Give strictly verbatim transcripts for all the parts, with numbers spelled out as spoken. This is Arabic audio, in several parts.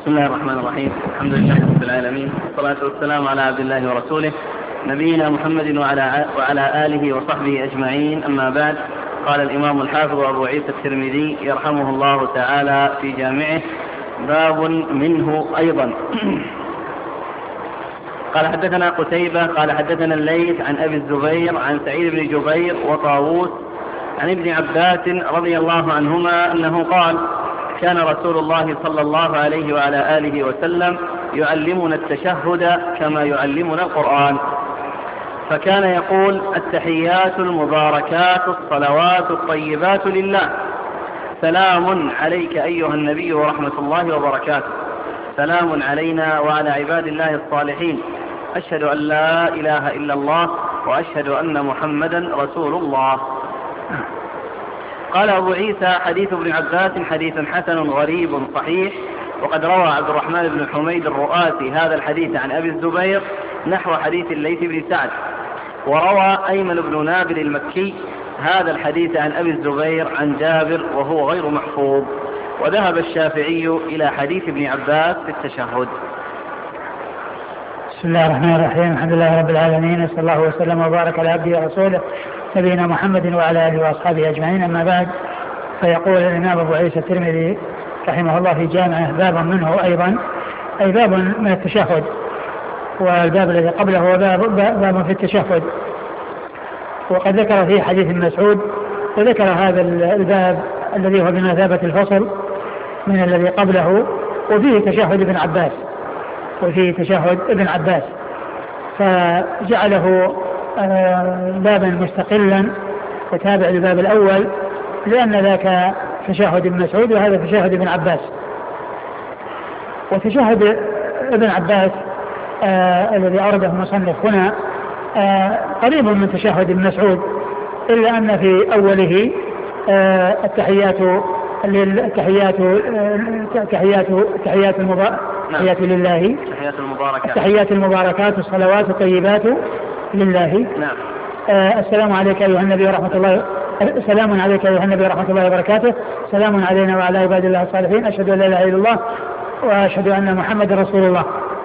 بسم الله الرحمن الرحيم. الحمد لله رب العالمين، والصلاة والسلام على عبد الله ورسوله نبينا محمد وعلى وعلى آله وصحبه أجمعين. أما بعد، قال الإمام الحافظ أبو عيسى الترمذي يرحمه الله تعالى في جامعه: باب منه أيضا. قال حدثنا قتيبة قال حدثنا الليث عن أبي الزبير عن سعيد بن جبير وطاووس عن ابن عباس رضي الله عنهما أنه قال: كان رسول الله صلى الله عليه وعلى آله وسلم يعلمنا التشهد كما يعلمنا القرآن، فكان يقول: التحيات المباركات الصلوات الطيبات لله، سلام عليك أيها النبي ورحمة الله وبركاته، سلام علينا وعلى عباد الله الصالحين، أشهد أن لا إله إلا الله وأشهد أن محمدا رسول الله. قال أبو عيسى: حديث ابن عباس حديث حسن غريب صحيح، وقد روى عبد الرحمن بن حميد الرؤاسي هذا الحديث عن أبي الزبير نحو حديث الليث بن سعد، وروى أيمن بن نابل المكي هذا الحديث عن أبي الزبير عن جابر وهو غير محفوظ. وذهب الشافعي إلى حديث ابن عباس في التشهد. بسم الله الرحمن الرحيم. الحمد لله رب العالمين، صلى الله وسلم وبارك على عبده ورسوله نبينا محمد وعلى آله وأصحابه أجمعين. أما بعد، فيقول الإمام أبو عيسى الترمذي رحمه الله في جامعه: باب منه أيضا، أي باب من التشهد، والباب الذي قبله هو باب, باب في التشهد. وقد ذكر فيه حديث ابن مسعود، وذكر هذا الباب الذي هو بمثابة الفصل من الذي قبله، وفيه تشهد ابن عباس وفيه تشهد ابن عباس فجعله بابا مستقلا وتابع للباب الأول، لأن ذاك تشهد ابن مسعود وهذا تشهد ابن عباس. وتشهد ابن عباس آه الذي أورده المصنف هنا آه قريب من تشهد ابن مسعود، إلا أن في أوله آه التحيات التحيات التحيات التحيات التحيات لله، التحيات المباركات التحيات المباركات الصلوات الطيبات لله. نعم. آه السلام عليك أيها النبي ورحمة الله سلام عليك أيها النبي ورحمة الله وبركاته، سلام علينا وعلى عباد الله الصالحين، أشهد أن لا إله إلا الله وأشهد أن محمد رسول الله.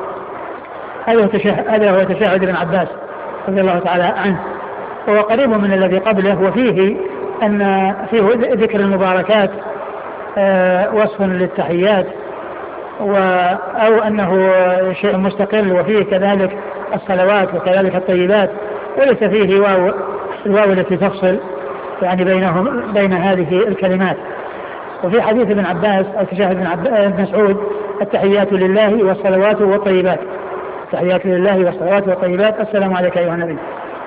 هذا هو تشهد ابن عباس رضي الله تعالى عنه، وهو قريب من الذي قبله، وفيه أن فيه ذكر المباركات آه وصف للتحيات، أو أنه شيء مستقل، وفيه كذلك الصلوات وكذلك الطيبات، وليس فيه واو الواو التي تفصل يعني بينهم بين هذه الكلمات. وفي حديث ابن عباس أو تشهد ابن مسعود: التحيات لله والصلوات والطيبات، التحيات لله والصلوات والطيبات، السلام عليك أيها النبي.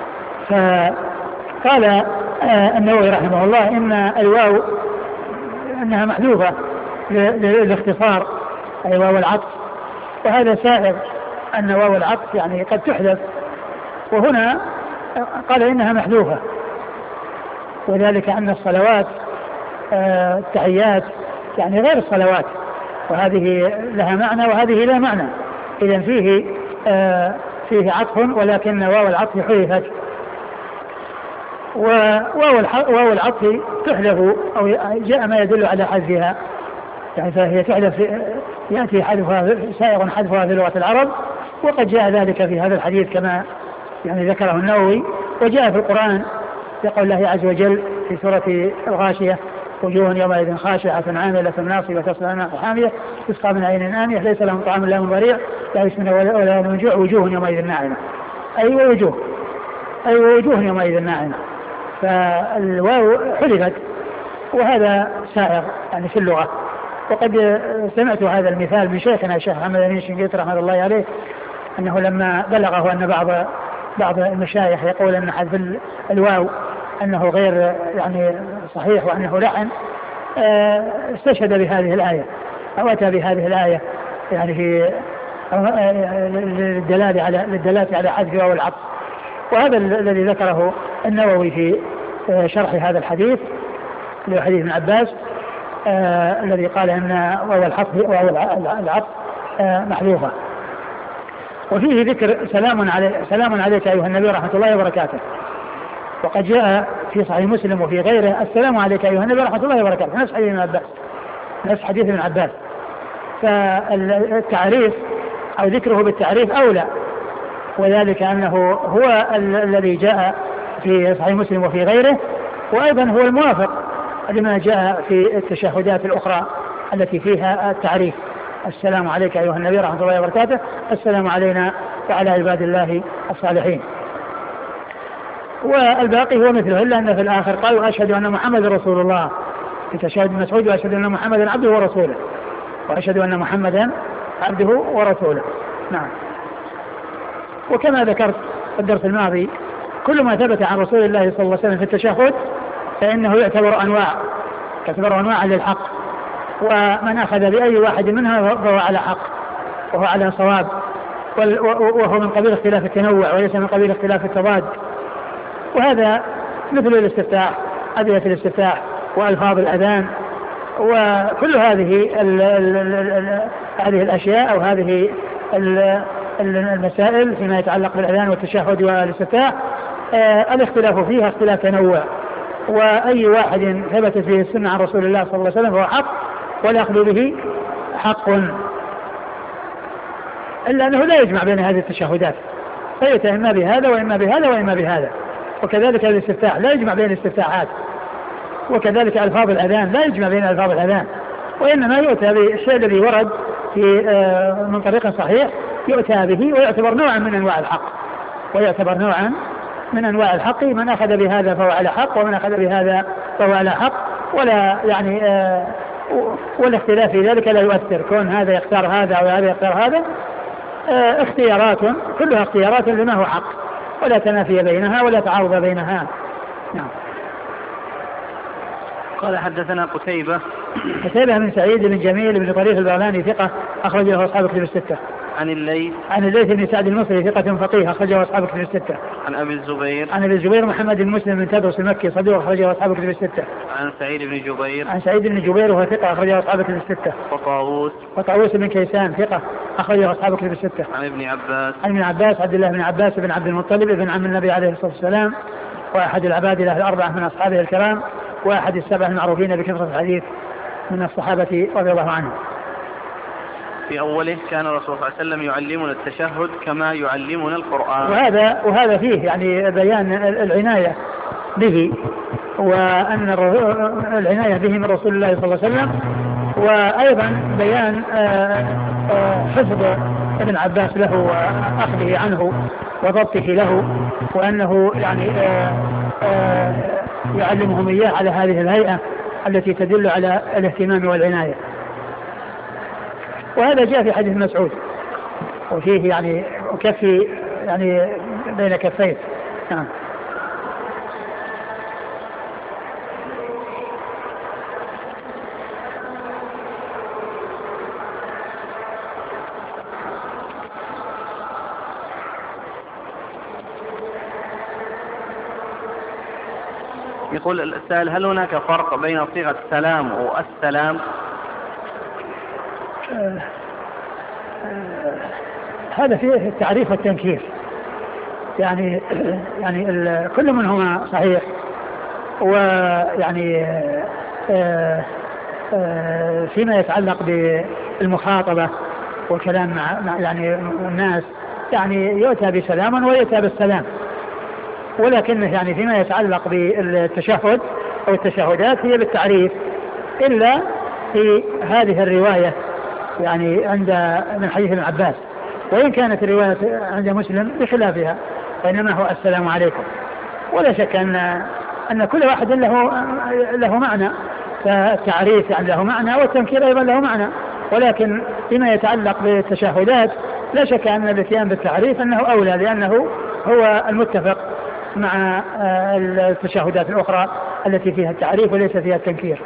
فقال النووي رحمه الله إن الواو أنها محذوفة للاختصار، أي واو العطف، وهذا سائغ أن واو العطف يعني قد تحذف، وهنا قال إنها محذوفة، وذلك أن الصلوات التحيات يعني غير الصلوات، وهذه لها معنى وهذه لا معنى، إذن فيه فيه عطف، ولكن واو العطف حذفت. وواو العطف تحذف أو جاء ما يدل على حذفها، يعني فهي تحذف، يأتي حذفها سائغ حذفها في لغة العرب، وقد جاء ذلك في هذا الحديث كما يعني ذكره النووي. وجاء في القرآن يقول الله عز وجل في سورة الغاشية: وجوه يومئذ خاشعة عاملة ناصبة تصلى نارا حامية تسقى من عين آنية ليس لهم طعام إلا من ضريع لا يسمن ولا من جوع وجوه يومئذ ناعمة، أي وجوه أي وجوه يومئذ ناعمة. فالواو حذفت، وهذا سائغ يعني في اللغة. وقد سمعت هذا المثال من شيخنا الشيخ محمد أمين الشنقيطي رحمه الله عليه، أنه لما بلغه أن بعض بعض المشايخ يقول أن حذف الواو أنه غير يعني صحيح وأنه لعن، استشهد بهذه الآية أو أتى بهذه الآية يعني في للدلالة على للدلالة على حذف واو العطف. وهذا الذي ذكره النووي في شرح هذا الحديث لحديث ابن عباس آه الذي قال ان واو العطف واو العطف آه محذوفه. وفيه ذكر سلام علي سلام عليك ايها النبي ورحمه الله وبركاته، وقد جاء في صحيح مسلم وفي غيره: السلام عليك ايها النبي ورحمه الله وبركاته، نفس حديث ابن عباس نفس حديث ابن عباس فالتعريف أو ذكره بالتعريف أولى، وذلك أنه هو الذي جاء في صحيح مسلم وفي غيره، وأيضا هو الموافق لما جاء في التشهدات الأخرى التي فيها التعريف. السلام عليك أيها النبي ورحمة الله وبركاته، السلام علينا وعلى عباد الله الصالحين. والباقي هو مثله، إلا أن في الآخر قال أشهد أن محمد رسول الله في تشهد مسعود، وأشهد أن محمدا عبده ورسوله، وأشهد أن محمدا عبده ورسوله. نعم. وكما ذكرت في الدرس الماضي كل ما ثبت عن رسول الله صلى الله عليه وسلم في التشهد فإنه يعتبر أنواع يعتبر أنواع للحق، ومن أخذ بأي واحد منها فهو على حق وهو على صواب، وهو من قبيل اختلاف التنوع وليس من قبيل اختلاف التضاد. وهذا مثل الاستفتاح، أدعية الاستفتاح وألفاظ الأذان، وكل هذه ال ال ال هذه الأشياء أو هذه المسائل فيما يتعلق بالأذان والتشهد والاستفتاح آه الاختلاف فيها اختلاف تنوع، وأي واحد ثبتت فيه السنة عن رسول الله صلى الله عليه وسلم فهو حق والأخذ به حق، إلا أنه لا يجمع بين هذه التشهدات، فيأتي إما بهذا وإما بهذا وإما بهذا. وكذلك الاستفتاح لا يجمع بين الاستفتاحات، وكذلك ألفاظ الأذان لا يجمع بين ألفاظ الأذان، وإنما يؤتى بالشيء الذي ورد في آه من طريق صحيح يؤتى به ويعتبر نوعا من أنواع الحق، ويعتبر نوعا من أنواع الحق. من أخذ بهذا فهو على حق، ومن أخذ بهذا فهو على حق، ولا يعني آه والاختلاف في ذلك لا يؤثر، كون هذا يختار هذا وهذا يختار هذا آه اختيارات كلها اختيارات لما هو حق، ولا تنافي بينها ولا تعارض بينها. نعم. قال حدثنا قتيبة قتيبة بن سعيد بن جميل بن طريف البغلاني ثقة أخرج له أصحاب كتب الستة. عن الليث عن الليث بن سعد المصري ثقة فقيه أخرجه أصحاب كتب الستة. عن أبي الزبير عن أبي الزبير محمد بن مسلم بن تدرس المكي صدوق أخرجه أصحاب كتب الستة. عن سعيد بن جبير عن سعيد بن جبير وهو ثقة أخرجه أصحاب كتب الستة. وطاووس وطاووس بن كيسان ثقة أخرجه أصحاب كتب الستة. عن ابن عباس عن ابن عباس عبد الله بن عباس بن عبد المطلب ابن عم النبي عليه الصلاة والسلام، وأحد العباد له الأربعة من أصحابه الكرام، وأحد السبع المعروفين بكثرة الحديث من الصحابة رضي الله عنهم. في أوله كان الرسول صلى الله عليه وسلم يعلمنا التشهد كما يعلمنا القرآن. وهذا وهذا فيه يعني بيان العناية به، وأن العناية به من رسول الله صلى الله عليه وسلم، وأيضا بيان حفظ ابن عباس له وأخذه عنه وضبطه له، وأنه يعني يعلمهم إياه على هذه الهيئة التي تدل على الاهتمام والعناية. وهذا جاء في حديث مسعود وفيه يعني كفي يعني بين كفين. نعم. يقول السائل: هل هناك فرق بين صيغة السلام والسلام؟ آه آه هذا فيه التعريف والتنكير، يعني يعني كل منهما صحيح، ويعني آه آه فيما يتعلق بالمخاطبة والكلام مع يعني الناس يعني يؤتى بسلام ويؤتى بالسلام، ولكنه يعني فيما يتعلق بالتشهد أو التشهدات هي بالتعريف، إلا في هذه الرواية يعني عند من حديث ابن عباس، وإن كانت الرواية عند مسلم بخلافها، وإنما هو السلام عليكم. ولا شك أن أن كل واحد له له معنى، فالتعريف يعني له معنى والتنكير أيضا له معنى، ولكن فيما يتعلق بالتشهدات لا شك أن الاتيان بالتعريف أنه أولى، لأنه هو المتفق مع التشهدات الأخرى التي فيها التعريف وليس فيها التنكير.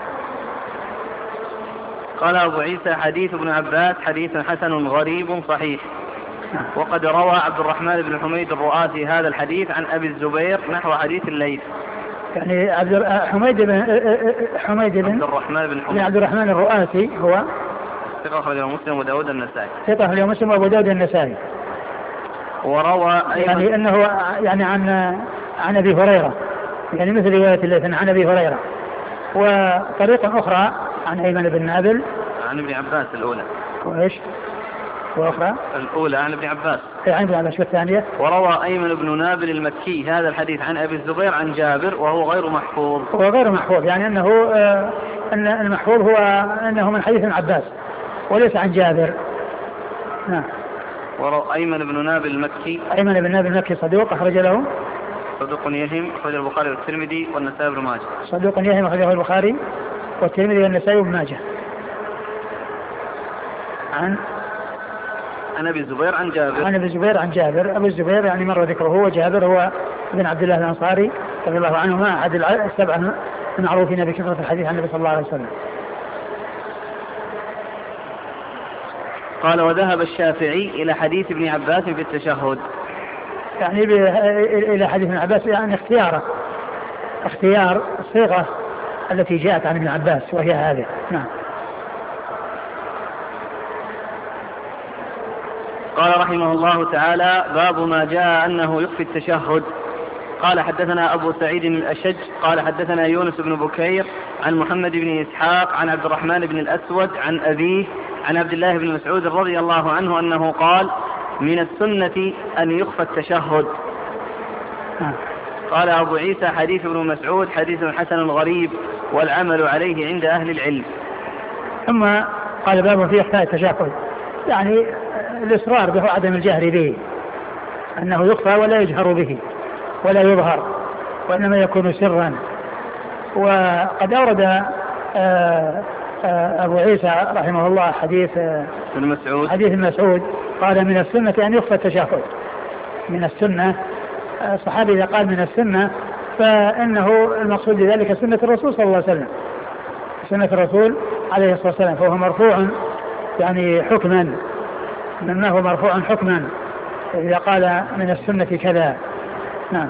قال أبو عيسى: حديث ابن عباس حديث حسن غريب صحيح. وقد روى عبد الرحمن بن حميد الرؤاسي هذا الحديث عن أبي الزبير نحو حديث الليث. يعني عبد حميد بن حميد بن عبد الرحمن بن حميد عبد الرحمن الرؤاسي هو ثقة أخرجه مسلم وداود النسائي. ثقة أخرجه مسلم وأبو داود النسائي. وروى يعني أنه يعني عن عن أبي هريرة، يعني مثل رواية الليث عن أبي هريرة. وطريقة أخرى عن أيمن بن نابل عن ابن عباس الأولى. وإيش؟ وأخرى؟ الأولى عن ابن عباس. عن ابن عباس. والثانية؟ وروى أيمن بن نابل المكي هذا الحديث عن أبي الزبير عن جابر وهو غير محفوظ. هو غير محفوظ، يعني أنه آه أن المحفوظ هو أنه من حديث ابن عباس وليس عن جابر. نعم. وروى أيمن بن نابل المكي. أيمن بن نابل المكي صدوق أخرج له. صدوق يهم أخرجه البخاري والترمذي والنسائي بن ماجه. صدوق يهم أخرجه البخاري والترمذي والنسائي بن ماجه. عن عن أبي الزبير عن جابر. عن أبي الزبير عن جابر. أبو الزبير يعني مر ذكره، وجابر هو ابن عبد الله الأنصاري رضي الله عنهما أحد السبعة المعروفين بكثرة الحديث عن النبي صلى الله عليه وسلم. قال وذهب الشافعي إلى حديث ابن عباس في التشهد. يعني إلى حديث ابن عباس يعني اختياره اختيار الصيغة التي جاءت عن ابن عباس وهي هذه. نعم. قال رحمه الله تعالى باب ما جاء أنه يخفي التشهد. قال حدثنا أبو سعيد الأشج قال حدثنا يونس بن بكير عن محمد بن إسحاق عن عبد الرحمن بن الأسود عن أبيه عن عبد الله بن مسعود رضي الله عنه أنه قال من السنة أن يخفى التشهد. قال أبو عيسى حديث ابن مسعود حديث حسن غريب والعمل عليه عند أهل العلم. ثم قال باب في إخفاء التشهد، يعني الإصرار به عدم الجهر به، أنه يخفى ولا يجهر به ولا يظهر وإنما يكون سرا. وقد أورد أبو عيسى رحمه الله حديث ابن مسعود حديث مسعود قال من السنة أن يخفى التشهد. من السنة الصحابي إذا قال من السنة فإنه المقصود بذلك سنة الرسول صلى الله عليه وسلم، سنة الرسول عليه الصلاة والسلام، فهو مرفوع يعني حكما، مما هو مرفوع حكما إذا قال من السنة كذا. نعم.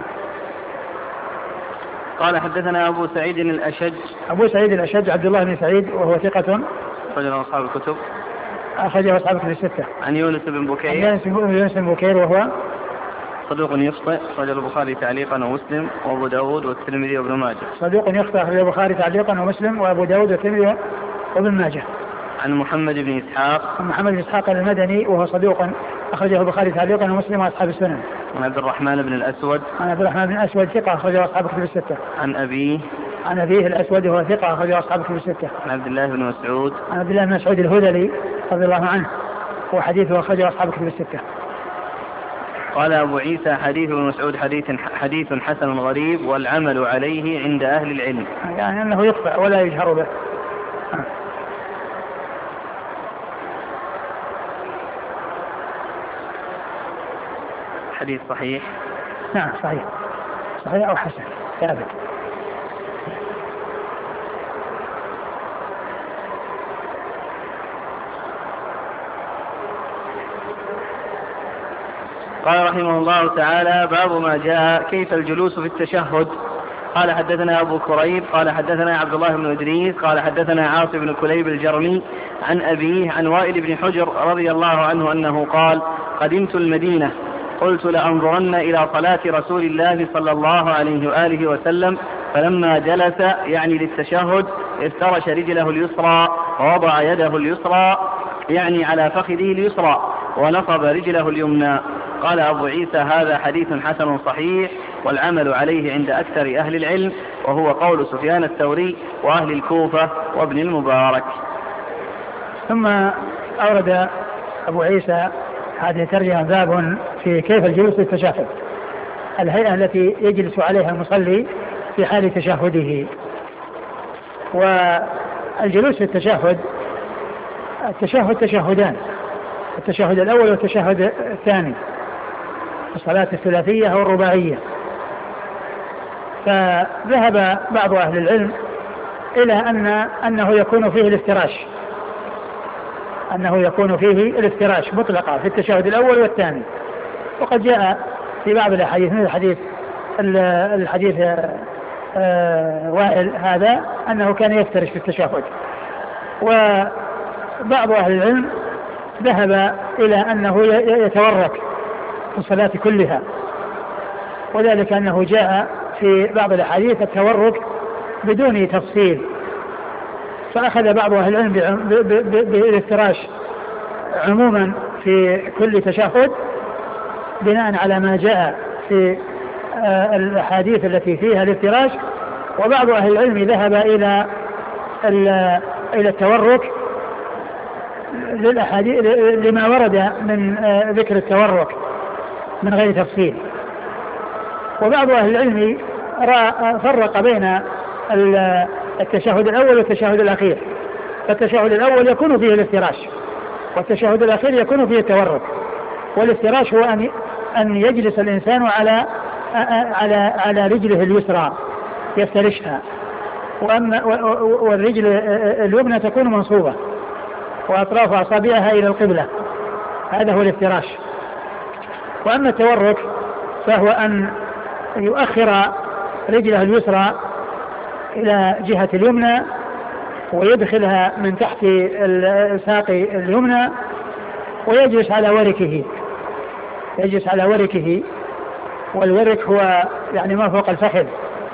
قال حدثنا أبو سعيد الأشج. أبو سعيد الأشج عبد الله بن سعيد وهو ثقة أخرجه أصحاب الكتب. أخرجه أصحاب الكتب الستة. عن يونس بن بكير. عن يونس بن بكير وهو صدوق يخطئ أخرجه البخاري تعليقا ومسلم وأبو داود والترمذي وابن ماجه. صدوق يخطئ أخرجه البخاري تعليقا ومسلم وأبو داود والترمذي وابن ماجه. عن محمد بن إسحاق. عن محمد بن إسحاق المدني وهو صدوق أخرجه البخاري تعليقا ومسلم وأصحاب السنن. عن عبد الرحمن بن الأسود. عن عبد الرحمن بن الأسود ثقة أخرجه أصحاب الكتب الستة. عن أبيه. عن أبيه الأسود وهو ثقة أخرجه أصحاب الكتب الستة. عن عبد الله بن مسعود. عن عبد الله بن مسعود الهذلي رضي الله عنه وحديثه أخرجه أصحاب الكتب الستة. قال أبو عيسى حديث ابن مسعود حديث حديث حسن غريب والعمل عليه عند أهل العلم، يعني أنه يخفى ولا يجهر به. حديث صحيح. نعم صحيح، صحيح أو حسن ثابت. قال رحمه الله تعالى باب ما جاء كيف الجلوس في التشهد. قال حدثنا أبو كريب قال حدثنا عبد الله بن إدريس قال حدثنا عاصم بن كليب الجرمي عن أبيه عن وائل بن حجر رضي الله عنه أنه قال قدمت المدينة قلت لأنظرن إلى صلاة رسول الله صلى الله عليه وآله وسلم فلما جلس يعني للتشهد افترش رجله اليسرى ووضع يده اليسرى يعني على فخذه اليسرى ونصب رجله اليمنى. قال أبو عيسى هذا حديث حسن صحيح والعمل عليه عند أكثر أهل العلم وهو قول سفيان الثوري وأهل الكوفة وابن المبارك. ثم أورد أبو عيسى هذه الترجمة باب في كيف الجلوس في التشهد، الهيئة التي يجلس عليها المصلي في حال تشهده. والجلوس في التشهد التشهد تشهدان، التشهد الأول والتشهد الثاني، الصلاة الثلاثية أو الرباعية. فذهب بعض أهل العلم إلى أن أنه يكون فيه الافتراش، أنه يكون فيه الافتراش مطلقا في التشهد الأول والثاني. وقد جاء في بعض الأحاديث مثل الحديث الحديث وائل هذا أنه كان يفترش في التشهد. وبعض أهل العلم ذهب إلى أنه يتورك في الصلاة كلها، وذلك أنه جاء في بعض الأحاديث التورك بدون تفصيل، فأخذ بعض أهل العلم بالافتراش عموما في كل تشهد بناء على ما جاء في الأحاديث التي فيها الافتراش، وبعض أهل العلم ذهب إلى إلى التورك للأحاديث لما ورد من ذكر التورك من غير تفصيل. وبعض أهل العلم فرق بين التشهد الأول والتشهد الأخير، فالتشهد الأول يكون فيه الافتراش، والتشهد الأخير يكون فيه التورك. والافتراش هو أن أن يجلس الإنسان على على على رجله اليسرى يفترشها، وأما والرجل اليمنى تكون منصوبة وأطراف أصابعها إلى القبلة، هذا هو الافتراش. وأما التورك فهو أن يؤخر رجله اليسرى إلى جهة اليمنى ويدخلها من تحت الساق اليمنى ويجلس على وركه يجلس على وركه والورك هو يعني ما فوق الفخذ،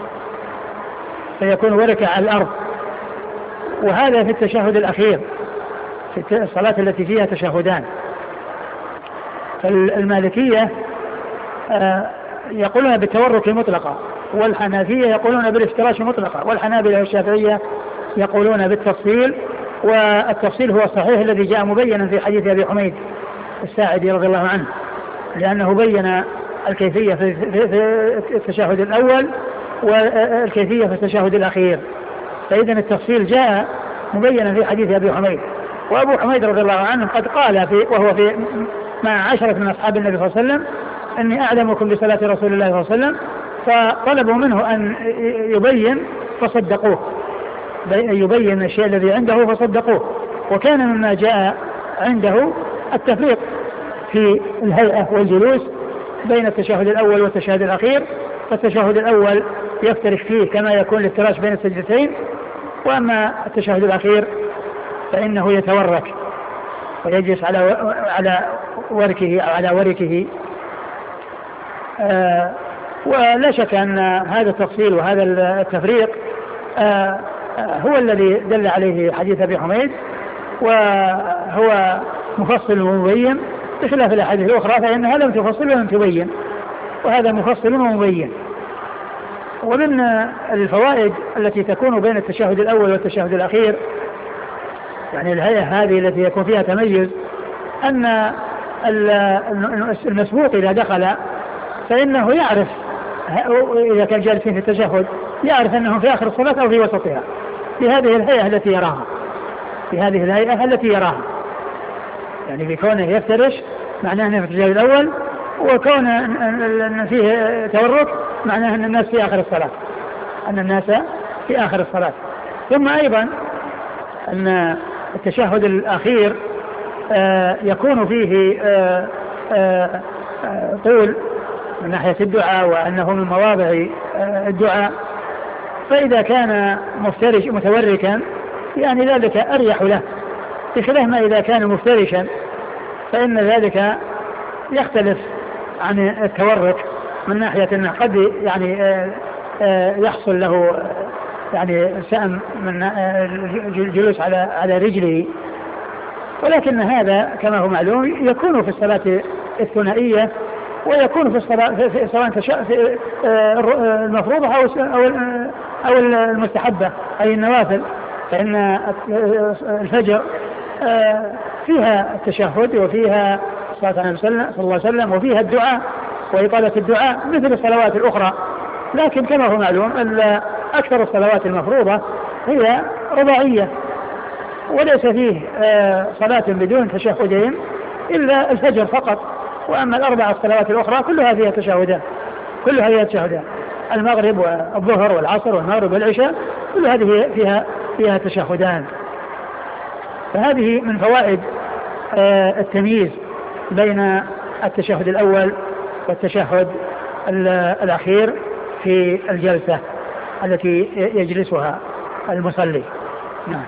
فيكون وركه على الأرض. وهذا في التشهد الأخير في الصلاة التي فيها تشهدان. فالمالكية يقولون بالتورك مطلقة، والحنفية يقولون بالافتراش مطلقة، والحنابلة والشافعية يقولون بالتفصيل. والتفصيل هو الصحيح الذي جاء مبينا في حديث أبي حميد الساعدي رضي الله عنه، لأنه بين الكيفية في التشهد الأول والكيفية في التشهد الأخير. فإذن التفصيل جاء مبينا في حديث أبي حميد. وأبو حميد رضي الله عنه قد قال في وهو في مع عشرة من أصحاب النبي صلى الله عليه وسلم أني أعلمكم بصلاة رسول الله صلى الله عليه وسلم، فطلبوا منه أن يبين فصدقوه، يبين الشيء الذي عنده فصدقوه. وكان مما جاء عنده التفريق في الهيئة والجلوس بين التشهد الأول والتشهد الأخير. فالتشهد الأول يفترش فيه كما يكون الافتراش بين السجدتين، وأما التشهد الأخير فإنه يتورك ويجلس على على وركه أو على وركه. آه ولا شك أن هذا التفصيل وهذا التفريق آه هو الذي دل عليه حديث أبي حميد، وهو مفصل ومبين بخلاف الأحاديث الأخرى فإنها لم تفصل ولم تبين، وهذا مفصل ومبين. ومن الفوائد التي تكون بين التشهد الأول والتشهد الأخير، يعني الهيئة هذه التي يكون فيها تميز، أن المسبوق إذا دخل فإنه يعرف إذا كان جالسين في التشهد يعرف أنه في آخر الصلاة أو في وسطها بهذه الهيئة التي يراها بهذه الهيئة التي يراها يعني بكونه يفترش معناه أنه في التشهد الأول، وكون أن فيه تورك معناه أن الناس في آخر الصلاة أن الناس في آخر الصلاة. ثم أيضا أن التشهد الأخير آه يكون فيه آه آه آه طول من ناحية الدعاء، وأنه من مواضع آه الدعاء. فإذا كان مفترش متوركا يعني ذلك أريح له، بخلاف ما إذا كان مفترشا فإن ذلك يختلف عن التورك من ناحية أنه قد يعني آه آه يحصل له يعني سأم من الجلوس على على رجله. ولكن هذا كما هو معلوم يكون في الصلاة الثنائية، ويكون في الصلاة في سواء في المفروضة أو أو المستحبة أي النوافل. فإن الفجر فيها التشهد وفيها صلاة النبي صلى الله عليه وسلم وفيها الدعاء وإطالة الدعاء مثل الصلوات الأخرى. لكن كما هو معلوم أن أكثر الصلوات المفروضة هي رباعية، وليس فيه صلاة بدون تشهدين إلا الفجر فقط. وأما الأربع الصلوات الأخرى كلها فيها تشهدان كلها فيها تشهدان المغرب والظهر والعصر والمغرب والعشاء كل هذه فيها فيها تشهدان. فهذه من فوائد التمييز بين التشهد الأول والتشهد الأخير في الجلسة التي يجلسها المصلي. نعم.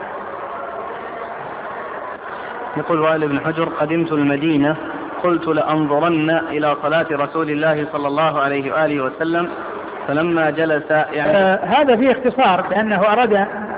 يقول وائل بن حجر: قدمت المدينة قلت لأنظرن إلى صلاة رسول الله صلى الله عليه وآله وسلم، فلما جلس يعني آه هذا فيه اختصار، لأنه أراد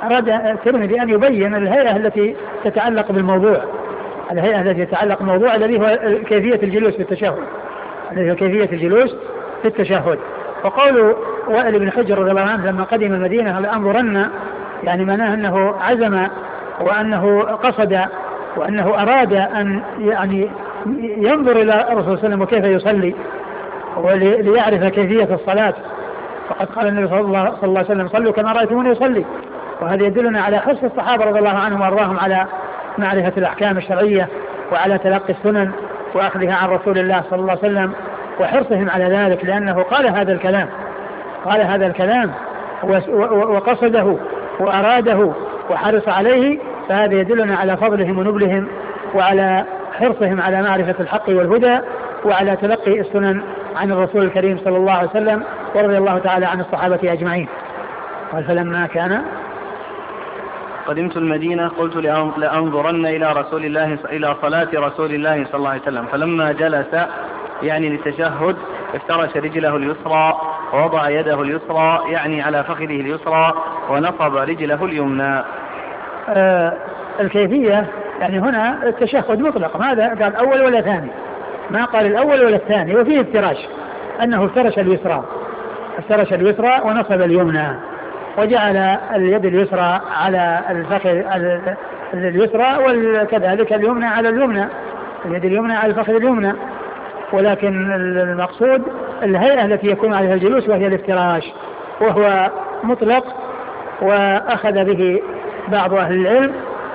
أراد الترمذي أن يبين الهيئة التي تتعلق بالموضوع، الهيئة التي تتعلق بالموضوع الذي هو كيفية الجلوس في التشهد، الذي هو كيفية الجلوس في التشهد. وقول وائل بن حجر رضي الله عنه لما قدم المدينة لأنظرن، يعني معناه أنه عزم وأنه قصد وأنه أراد أن يعني ينظر إلى الرسول صلى الله عليه وسلم وكيف يصلي وليعرف كيفية الصلاة، فقد قال النبي صلى الله عليه وسلم صلوا كما رأيتموني يصلي. وهذا يدلنا على حرص الصحابة رضي الله عنهم وأرضاهم على معرفة الأحكام الشرعية وعلى تلقي السنن وأخذها عن رسول الله صلى الله عليه وسلم وحرصهم على ذلك، لأنه قال هذا الكلام قال هذا الكلام وقصده وأراده وحرص عليه، فهذا يدلنا على فضلهم ونبلهم وعلى حرصهم على معرفة الحق والهدى وعلى تلقي السنن عن الرسول الكريم صلى الله عليه وسلم، ورضي الله تعالى عن الصحابة أجمعين. قال فلما كان قدمت المدينة قلت لأنظرن إلى رسول الله إلى صلاة رسول الله صلى الله عليه وسلم، فلما جلس يعني للتشهد افترش رجله اليسرى ووضع يده اليسرى يعني على فخذه اليسرى ونصب رجله اليمنى. آه الكيفية يعني هنا التشهد مطلق، ماذا قال أول ولا ثاني؟ ما قال الأول ولا الثاني. وفيه افتراش، أنه افترش اليسرى افترش اليسرى ونصب اليمنى وجعل اليد اليسرى على الفخذ اليسرى وكذلك اليمنى على اليمنى، اليد اليمنى على الفخذ اليمنى. ولكن المقصود الهيئة التي يكون عليها الجلوس وهي الافتراش، وهو مطلق وأخذ به بعض أهل العلم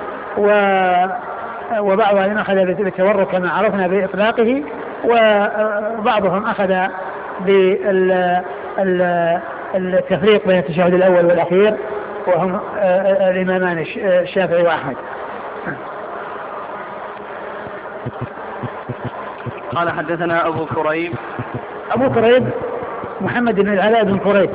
وبعض أهل أخذ بالتورك كما عرفنا بإطلاقه، وبعضهم أخذ بالتفريق بين التشهد الأول والأخير، وهم الإمامان الشافعي وأحمد. قال حدثنا أبو كريب أبو كريب محمد بن العلاء بن كريب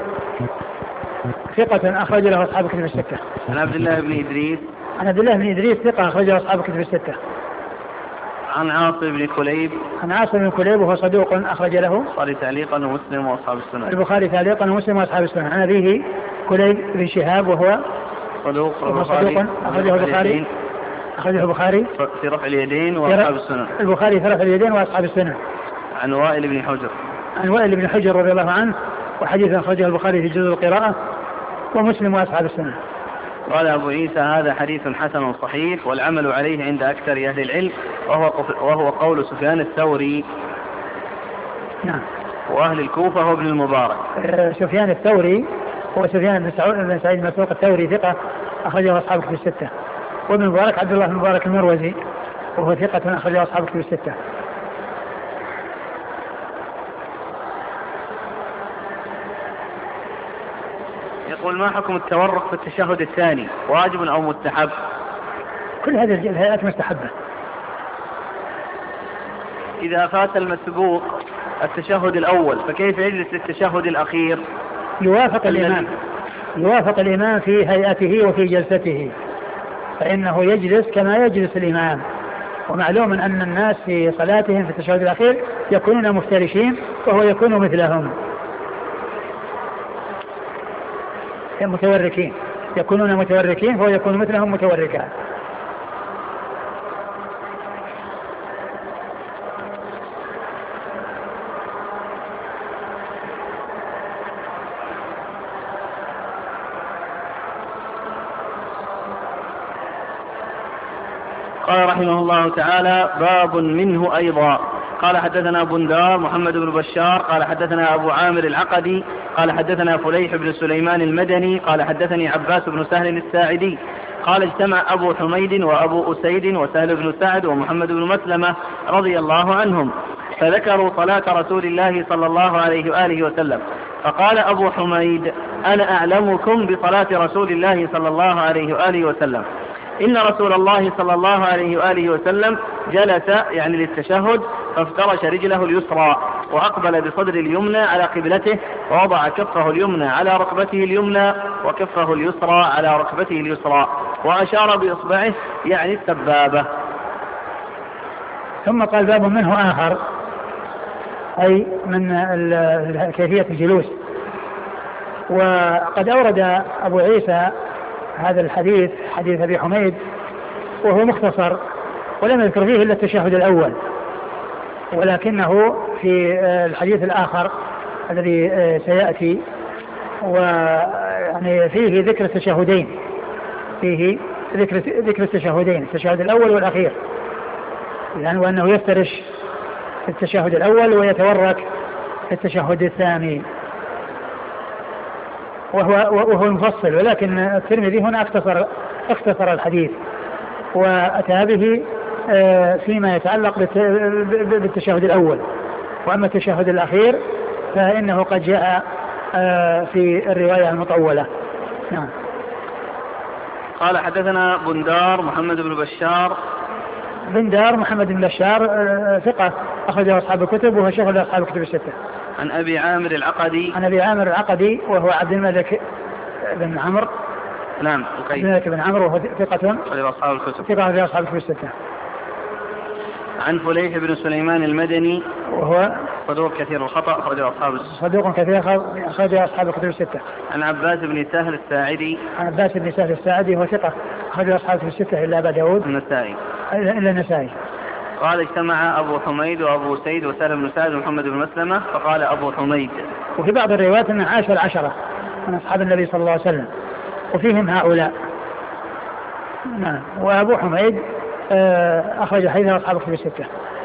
ثقة أخرج له أصحاب الكتب الستة. عن عبد الله بن إدريس عن عبد الله بن إدريس ثقة أخرج له أصحاب الكتب الستة. عن عاصم بن كليب عن عاصم بن كليب وهو صدوق أخرج له البخاري تعليقا ومسلم وأصحاب السنن. البخاري تعليقا ومسلم وأصحاب السنن. عن أبيه كليب بن شهاب وهو صدوق صدوق أخرجه البخاري أخرجه البخاري في رفع اليدين وأصحاب السنن. البخاري في رفع اليدين وأصحاب السنن. عن وائل بن حجر عن وائل بن حجر رضي الله عنه وحديث أخرجه البخاري في جزء القراءة ومسلم وأصحاب السنن. قال أبو عيسى هذا حديث حسن صحيح والعمل عليه عند أكثر أهل العلم، وهو وهو قول سفيان الثوري نعم وأهل الكوفة هو ابن المبارك. سفيان الثوري هو سفيان بن سعود بن سعيد مسروق الثوري ثقة أخرجه أصحاب الكتب الستة. وابن المبارك عبد الله بن المبارك المروزي وهو ثقة أخرجه أصحاب الكتب الستة. يقول ما حكم التورك في التشهد الثاني، واجب أو مستحب؟ كل هذه الهيئات مستحبة. إذا فات المسبوق التشهد الأول فكيف يجلس للتشهد الأخير؟ يوافق الإمام يوافق الإمام في هيئته وفي جلسته، فإنه يجلس كما يجلس الإمام. ومعلوم أن الناس في صلاتهم في التشهد الأخير يكونون مفترشين وهو يكون مثلهم متوركين، يكونون متوركين فهو يكون مثلهم متوركا. قال رحمه الله تعالى باب منه أيضا. قال حدثنا بندار محمد بن بشار قال حدثنا أبو عامر العقدي قال حدثنا فليح بن سليمان المدني قال حدثني عباس بن سهل الساعدي قال اجتمع أبو حميد وأبو أسيد وسهل بن سعد ومحمد بن مسلمة رضي الله عنهم فذكروا صلاة رسول الله صلى الله عليه وآله وسلم، فقال أبو حميد أنا أعلمكم بصلاة رسول الله صلى الله عليه وآله وسلم، إن رسول الله صلى الله عليه وآله وسلم جلس يعني للتشهد فافترش رجله اليسرى وأقبل بصدر اليمنى على قبلته ووضع كفه اليمنى على ركبته اليمنى وكفه اليسرى على ركبته اليسرى وأشار بإصبعه يعني السبابة. ثم قال باب منه آخر، أي من كيفية الجلوس. وقد أورد أبو عيسى هذا الحديث حديث أبي حميد وهو مختصر ولم يذكر فيه إلا التشهد الأول، ولكنه في الحديث الآخر الذي سيأتي ويعني فيه ذكر التشهدين، فيه ذكر ذكر التشهدين، التشهد الأول والأخير، يعني وأنه يفترش في التشهد الأول ويتورك في التشهد الثاني، وهو وهو مفصل، ولكن الترمذي هنا اختصر اختصر الحديث وأتى به فيما يتعلق بالتشهد الأول، وأما التشهد الأخير فإنه قد جاء في الرواية المطولة. نعم. قال حدثنا بندار محمد بن بشار. بندار محمد بن بشار ثقة أخرجه أصحاب الكتب وهو شيخ أصحاب الكتب الستة. عن أبي عامر العقدي. عن أبي عامر العقدي وهو عبد الملك بن عمرو. نعم. عبد الملك بن عمرو وهو ثقة أخرجه أصحاب الكتب. ثقة أخرجه أصحاب الكتب الستة. عن فليح بن سليمان المدني وهو صدوق كثير الخطأ أخرجه أصحاب الكتب. صدوق كثير أخرجه أصحاب الكتب الستة. عن عباس بن سهل الساعدي. عن عباس بن سهل الساعدي وهو ثقة أخرجه أصحاب الكتب الستة إلا أبا داود النسائي. إلا النسائي. قال اجتمع أبو حميد وأبو سيد وسالم بن سعد ومحمد بن مسلمة فقال أبو حميد. وفي بعض الروايات أنه عاش العشرة من أصحاب النبي صلى الله عليه وسلم وفيهم هؤلاء. نعم. وأبو حميد أخرج حديثه أصحاب الكتب الستة.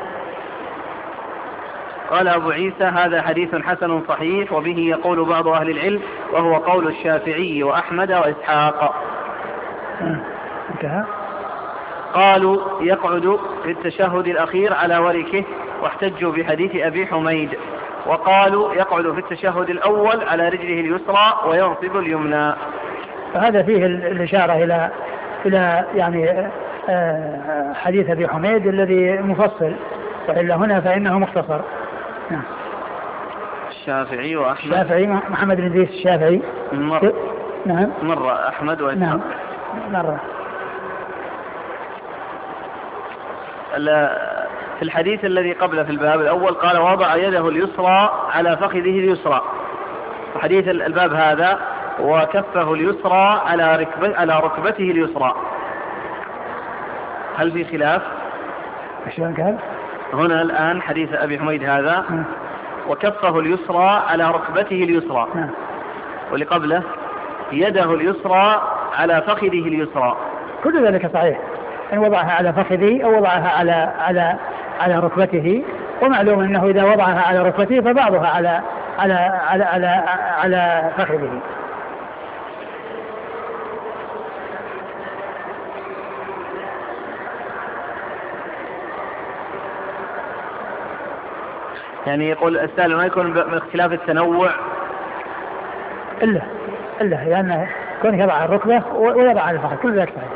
قال أبو عيسى هذا حديث حسن صحيح وبه يقول بعض أهل العلم وهو قول الشافعي وأحمد وإسحاق. انتهى. قالوا يقعد في التشهد الأخير على وركه واحتجوا بحديث أبي حميد، وقالوا يقعد في التشهد الأول على رجله اليسرى وينصب اليمنى. فهذا فيه الإشارة إلى إلى يعني حديث أبي حميد الذي مفصل، وإلا هنا فإنه مختصر. نعم. الشافعي وأحمد. الشافعي محمد بن إدريس الشافعي. مرة. نعم. مرة أحمد وإسحاق. نعم. مرة. في الحديث الذي قبل في الباب الأول قال وضع يده اليسرى على فخذه اليسرى، وحديث الباب هذا وكفه اليسرى على ركبته على ركبته اليسرى. هل في خلاف؟ شلون قال؟ هنا الآن حديث أبي حميد هذا م. وكفه اليسرى على ركبته اليسرى م. واللي قبله يده اليسرى على فخذه اليسرى. كل ذلك صحيح، إن وضعها على فخذه أو وضعها على على على ركبته، ومعلوم أنه إذا وضعها على ركبته فبعضها على على على على, على فخذه. يعني يقول السائل ما يكون باختلاف التنوع إلا إلا لأنه كون يضع على الركبة ويضع على الفخذ كل ذلك صحيح.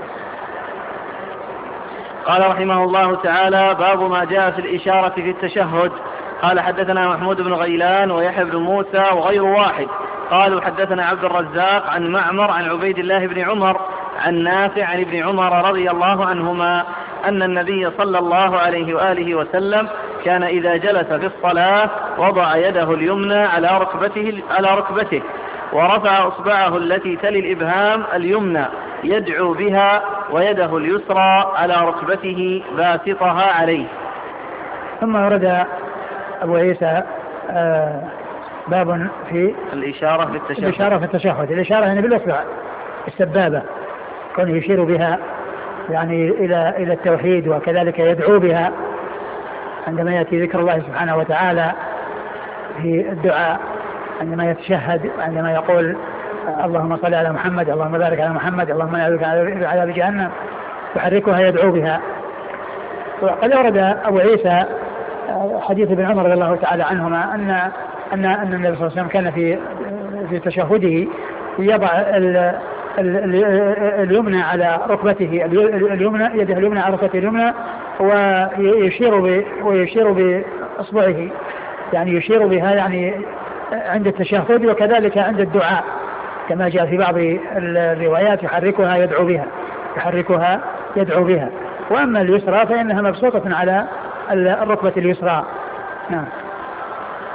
قال رحمه الله تعالى باب ما جاء في الإشارة في التشهد. قال حدثنا محمود بن غيلان ويحيى بن موسى وغير واحد قالوا حدثنا عبد الرزاق عن معمر عن عبيد الله بن عمر عن نافع عن ابن عمر رضي الله عنهما أن النبي صلى الله عليه وآله وسلم كان إذا جلس في الصلاة وضع يده اليمنى على ركبته, على ركبته ورفع أصبعه التي تلي الإبهام اليمنى يدعو بها ويده اليسرى على ركبته باسطها عليه. ثم ورد أبو عيسى آه باب في الإشارة في التشهد. الإشارة في التشهد. الإشارة يعني بالأصبع السبابة كونه يشير بها يعني إلى إلى التوحيد، وكذلك يدعو بها عندما يأتي ذكر الله سبحانه وتعالى في الدعاء، عندما يتشهد، عندما يقول اللهم صل على محمد، اللهم بارك على محمد، اللهم نعوذ بك من عذاب جهنم، يحركها يدعو بها. وقد أورد أبو عيسى حديث ابن عمر رضي الله تعالى عنهما أن أن أن النبي صلى الله عليه وسلم كان في في تشهده يضع ال اليمنى على ركبته اليمنى، يده اليمنى على ركبته اليمنى، ويشير ويشير بإصبعه، يعني يشير بها يعني عند التشهد وكذلك عند الدعاء كما جاء في بعض الروايات يحركها يدعو بها يحركها يدعو بها. وأما اليسرى فإنها مبسوطة على الركبة اليسرى. نعم.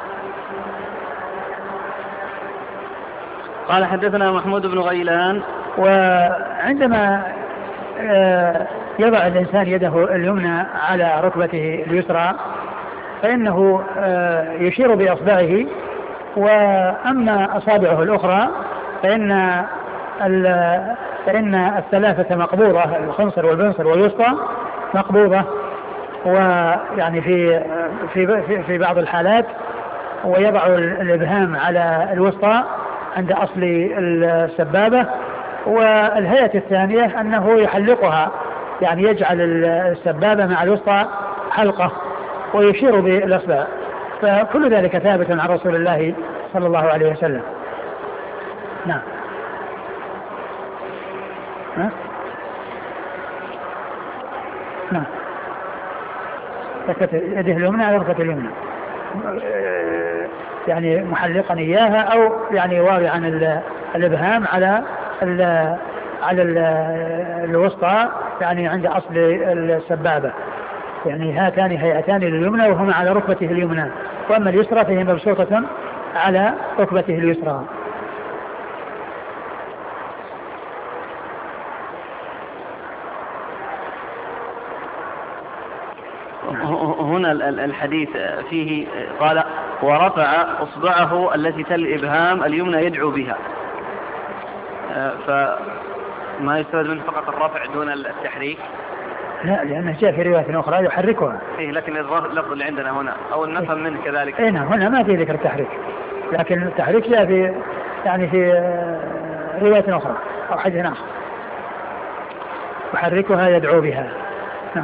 قال حدثنا محمود بن غيلان وعندما يضع الإنسان يده اليمنى على ركبته اليسرى فإنه يشير بأصبعه، وأما أصابعه الأخرى فإن فإن الثلاثة مقبوضة، الخنصر والبنصر والوسطى مقبوضة، ويعني في في في بعض الحالات ويضع الإبهام على الوسطى عند أصل السبابة. والهيئة الثانية أنه يحلقها، يعني يجعل السبابة مع الوسطى حلقة ويشير بالأصبع. فكل ذلك ثابت عن رسول الله صلى الله عليه وسلم. نعم. ها؟ نعم. ركبة يده اليمنى على ركبة اليمنى، يعني محلقا إياها أو يعني واضعا الإبهام على ال على ال الوسطى، يعني عند أصل السبابة. يعني هاتان هيئتان لليمنى وهما على ركبته اليمنى، وأما اليسرى فهي مبسوطة على ركبته اليسرى. هنا الحديث فيه قال ورفع أصبعه التي تل الإبهام اليمنى يدعو بها، فما يستفاد منه فقط الرفع دون التحريك؟ لا، لأنه جاء في رواية أخرى يحركها. إيه، لكن اللفظ اللي عندنا هنا أو نفهم منه كذلك. إيه، هنا ما في ذكر التحريك، لكن التحريك جاء في يعني في رواية أخرى أو حديث آخر يحركها يدعو بها. نعم.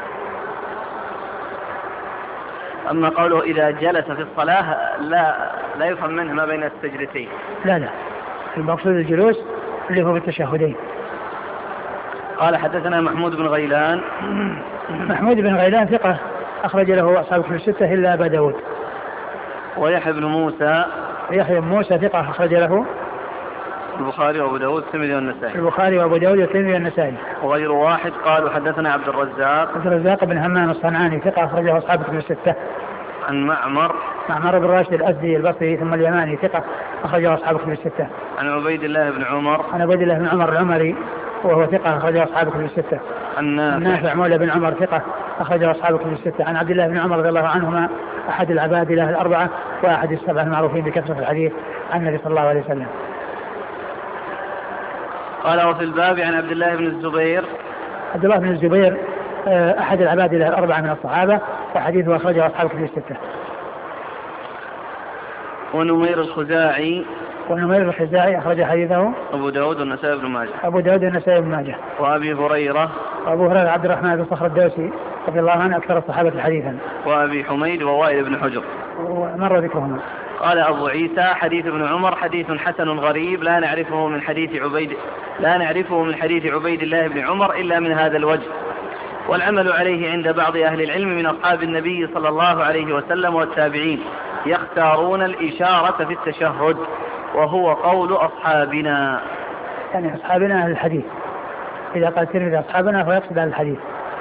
أما قوله إذا جلس في الصلاة لا لا يفهم منه ما بين السجدتين. لا لا، المقصود الجلوس اللي هو بالتشهدين. قال حدثنا محمود بن غيلان. محمود بن غيلان ثقة أخرج له أصحاب الكتب الستة إلا أبا داود. ويحيى بن موسى. يحيى بن موسى ثقة أخرج له البخاري وأبو داود والترمذي والنسائي. البخاري وأبو داود والترمذي والنسائي. وغير واحد قالوا حدثنا عبد الرزاق. عبد الرزاق بن همام الصنعاني ثقة أخرجه أصحاب الكتب الستة. عن معمر. معمر بن راشد الأزدي البصري ثم اليماني ثقة أخرجه أصحاب الكتب الستة. عن عبيد الله بن عمر. عن عبيد الله بن عمر العمري وهو ثقة أخرجه أصحاب الكتب الستة. عن نافع مولى بن عمر ثقة أخرجه أصحاب الكتب الستة. عن عبد الله بن عمر رضي الله عنهما أحد العباد له الأربعة وأحد السبعة المعروفين بكثرة الحديث عن النبي صلى الله عليه وسلم. قال وفي الباب عن عبد الله بن الزبير. عبد الله بن الزبير أحد العباد له الأربعة من الصحابة وحديثه أخرجه أصحاب الكتب الستة. ونمير الخزاعي. ونمير الخزاعي أخرج حديثه أبو داود والنسائي بن ماجه. أبو داود والنسائي بن ماجه. وأبي هريرة. وأبو هريرة عبد الرحمن بن صخر الدوسي رضي الله عنه أكثر الصحابة حديثا. وأبي حميد ووائل بن حجر ومر ذكرهما. قال أبو عيسى حديث ابن عمر حديث حسن غريب لا نعرفه من حديث عبيد لا نعرفه من حديث عبيد الله بن عمر إلا من هذا الوجه، والعمل عليه عند بعض أهل العلم من أصحاب النبي صلى الله عليه وسلم والتابعين يختارون الإشارة في التشهد، وهو قول أصحابنا، يعني أصحابنا أهل الحديث. إذا قال ترمذي أصحابنا فيقصد أهل الحديث.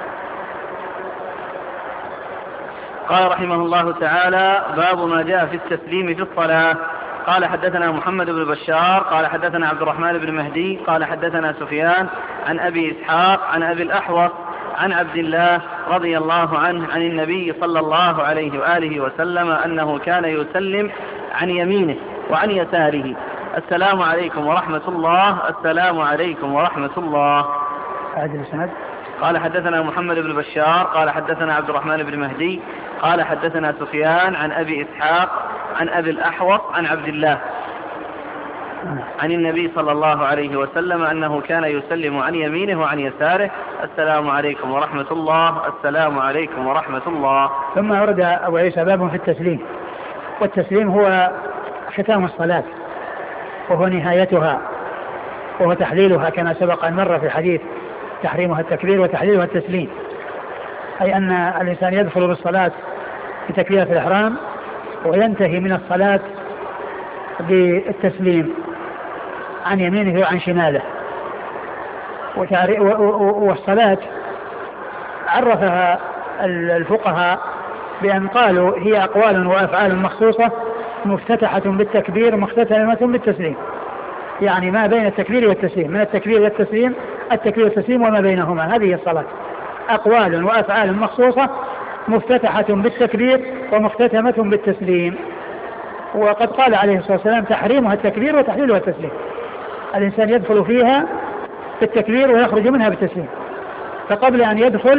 قال رحمه الله تعالى باب ما جاء في التسليم في الصلاة. قال حدثنا محمد بن بشار قال حدثنا عبد الرحمن بن مهدي قال حدثنا سفيان عن أبي إسحاق عن أبي الأحوص عن عبد الله رضي الله عنه عن النبي صلى الله عليه وآله وسلم أنه كان يسلم عن يمينه وعن يساره السلام عليكم ورحمة الله السلام عليكم ورحمة الله. قال حدثنا محمد بن بشار قال حدثنا عبد الرحمن بن مهدي قال حدثنا سفيان عن أبي إسحاق عن أبي الأحوص عن عبد الله عن النبي صلى الله عليه وسلم أنه كان يسلم عن يمينه وعن يساره السلام عليكم ورحمة الله السلام عليكم ورحمة الله. ثم ورد أبو عيسى باب في التسليم، والتسليم هو ختام الصلاة وهو نهايتها وهو تحليلها كما سبق أن مر في حديث تحريمها التكبير وتحليلها التسليم، أي أن الإنسان يدخل بالصلاة بتكبيرة الإحرام وينتهي من الصلاة بالتسليم عن يمينه وعن شماله. والصلاة عرفها الفقهاء بأن قالوا هي أقوال وأفعال مخصوصة مفتتحة بالتكبير مختتمة بالتسليم، يعني ما بين التكبير والتسليم، من التكبير والتسليم التكبير والتسليم وما بينهما، هذه الصلاة. أقوال وأفعال مخصوصة مفتتحة بالتكبير ومختتمة بالتسليم. وقد قال عليه الصلاة والسلام تحريمها التكبير وتحليلها التسليم، الإنسان يدخل فيها بالتكبير ويخرج منها بالتسليم، فقبل أن يدخل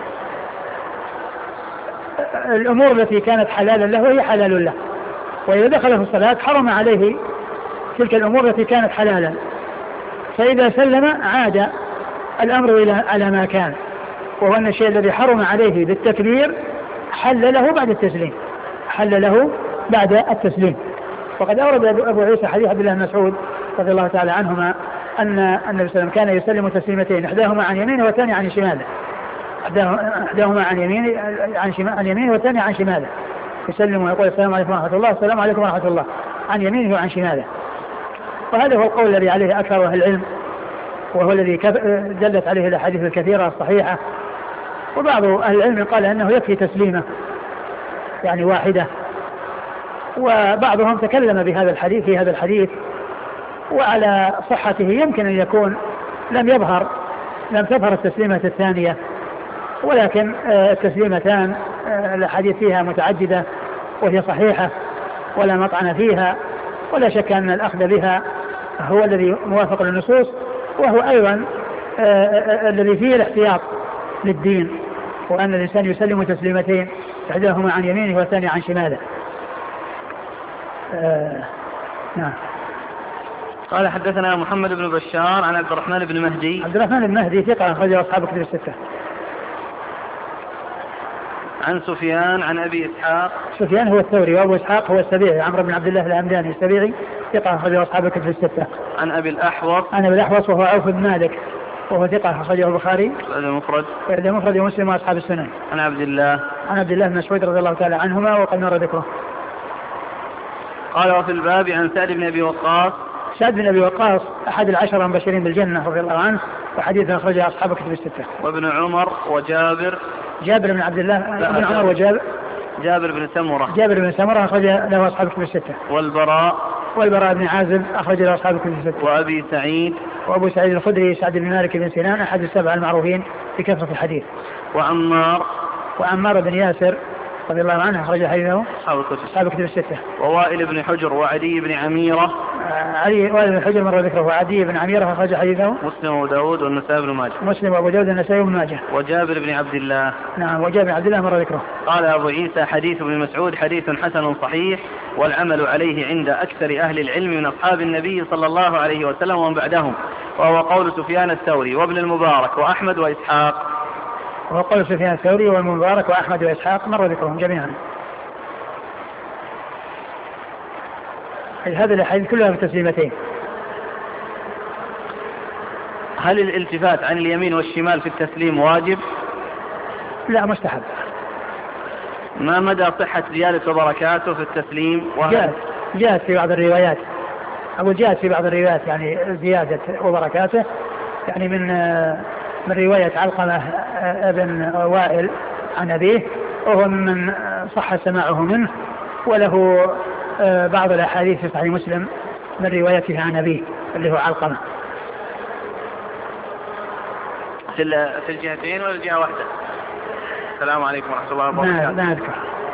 الأمور التي كانت حلالا له هي حلال له، وإذا دخل في الصلاة حرم عليه تلك الأمور التي كانت حلالا، فإذا سلم عاد الأمر إلى على ما كان، وهو أن الشيء الذي حرم عليه بالتكبير حل له بعد التسليم، حل له بعد التسليم. وقد أورد أبو عيسى حديث عبد الله بن مسعود رضي الله تعالى عنهما أن النبي صلى الله عليه وسلم كان يسلم تسليمتين، إحداهما عن يمينه والثانية عن شماله، إحداهما عن يمينه عن شماله عن يمينه والثانية عن شماله، يسلم ويقول السلام عليكم ورحمة الله، السلام عليكم ورحمة الله، عن يمينه وعن شماله. وهذا هو القول الذي عليه أكثر أهل العلم، وهو الذي دلت عليه الأحاديث الكثيرة الصحيحة. وبعض أهل العلم قال أنه يكفي تسليمة يعني واحدة، وبعضهم تكلم بهذا الحديث في هذا الحديث، وعلى صحته يمكن أن يكون لم يظهر لم تظهر التسليمة الثانية، ولكن التسليمتان الحديث فيها متعددة وهي صحيحة ولا مطعن فيها، ولا شك أن الأخذ بها هو الذي موافق للنصوص، وهو أيضا الذي فيه الاحتياط للدين، وأن الإنسان يسلم تسليمتين إحداهما عن يمينه والثانية عن شماله. آه نعم. قال حدثنا محمد بن بشار عن عبد الرحمن بن مهدي. عبد الرحمن بن مهدي ثقة أخرجه أصحاب الكتب الستة. عن سفيان عن أبي إسحاق. سفيان هو الثوري، وأبو إسحاق هو السبيعي عمرو بن عبد الله الهمداني السبيعي ثقة أخرجه أصحاب الكتب الستة. عن أبي الأحوص. عن أبي الأحوص وهو عوف بن مالك وهو ثقة أخرجه البخاري المفرد المفرد ومسلم وأصحاب السنن. عن عبد الله عن عبد الله بن مسعود رضي الله تعالى عنهما وقد مر ذكره. قال وفي الباب عن سعد بن أبي وقاص. سعد بن أبي وقاص أحد العشرة المبشرين بالجنة رضي الله عنه، وحديثه أخرجه أصحاب الكتب الستة. وابن عمر وجابر. جابر بن عبد الله ابن عمر وجابر جابر بن سمرة. جابر بن سمرة أخرج له أصحاب الكتب الستة. والبراء. والبراء بن عازب أخرج له أصحاب الكتب الستة. وأبي سعيد. وأبو سعيد الخدري سعد بن مالك بن سنان أحد السبع المعروفين بكثرة الحديث. وعمار. وعمار بن ياسر رضي الله عنه أخرج حديثه أصحاب الكتب الستة. ووائل بن حجر وعدي بن عميرة. علي وائل بن حجر مر ذكره، وعدي بن عميرة أخرج حديثه مسلم وداود والنسائي بن ماجه. مسلم وأبو داود والنسائي بن ماجه. وجابر بن عبد الله. نعم وجابر بن عبد الله مر ذكره. قال أبو عيسى حديث ابن مسعود حديث حسن صحيح، والعمل عليه عند أكثر أهل العلم من أصحاب النبي صلى الله عليه وسلم ومن بعدهم، وهو قول سفيان الثوري وابن المبارك وأحمد وإسحاق. وهو قول سفيان الثوري والمبارك وأحمد وإسحاق مر ذكرهم جميعا. هذه الأحاديث كلها في تسليمتين. هل الالتفات عن اليمين والشمال في التسليم واجب؟ لا مستحب. ما مدى صحة زيادة وبركاته في التسليم؟ جاءت جاءت في بعض الروايات، أقول جاءت في بعض الروايات يعني زيادة وبركاته، يعني من من رواية علقمة ابن وائل عن أبيه، وهو ممن صح سماعه منه، وله بعض الأحاديث في صحيح مسلم من روايته عن أبيه اللي هو علقمة. في الجهتين ولا الجهة واحدة؟ السلام عليكم ورحمة الله وبركاته. لا أذكر.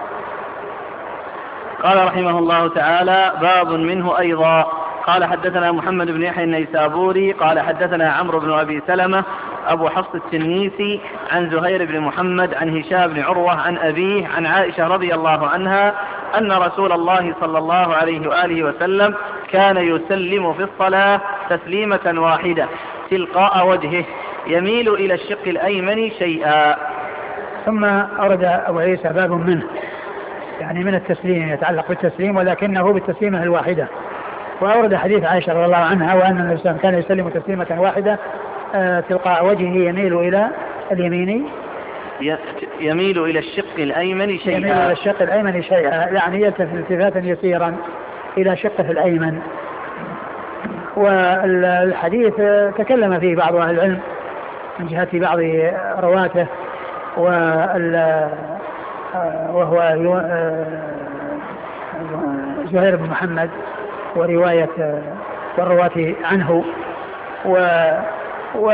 قال رحمه الله تعالى باب منه أيضا. قال حدثنا محمد بن يحيى النيسابوري قال حدثنا عمرو بن أبي سلمة أبو حفص التنيسي عن زهير بن محمد عن هشام بن عروة عن أبيه عن عائشة رضي الله عنها أن رسول الله صلى الله عليه وآله وسلم كان يسلم في الصلاة تسليمة واحدة تلقاء وجهه يميل إلى الشق الأيمن شيئا. ثم أورد أبو عيسى باب منه، يعني من التسليم يتعلق بالتسليم ولكنه بالتسليمة الواحدة، وأورد حديث عائشة رضي الله عنها وأن النبي صلى الله عليه وسلم كان يسلم تسليمة واحدة تلقاء وجهه يميل إلى اليمين يميل إلى الشق الأيمن شيئا يميل إلى الشق الأيمن شيئا يعني يلتفت التفاتا يسيرا إلى شقه الأيمن. والحديث تكلم فيه بعض أهل العلم من جهة بعض رواته، وهو زهير بن محمد ورواية والرواة عنه. و, و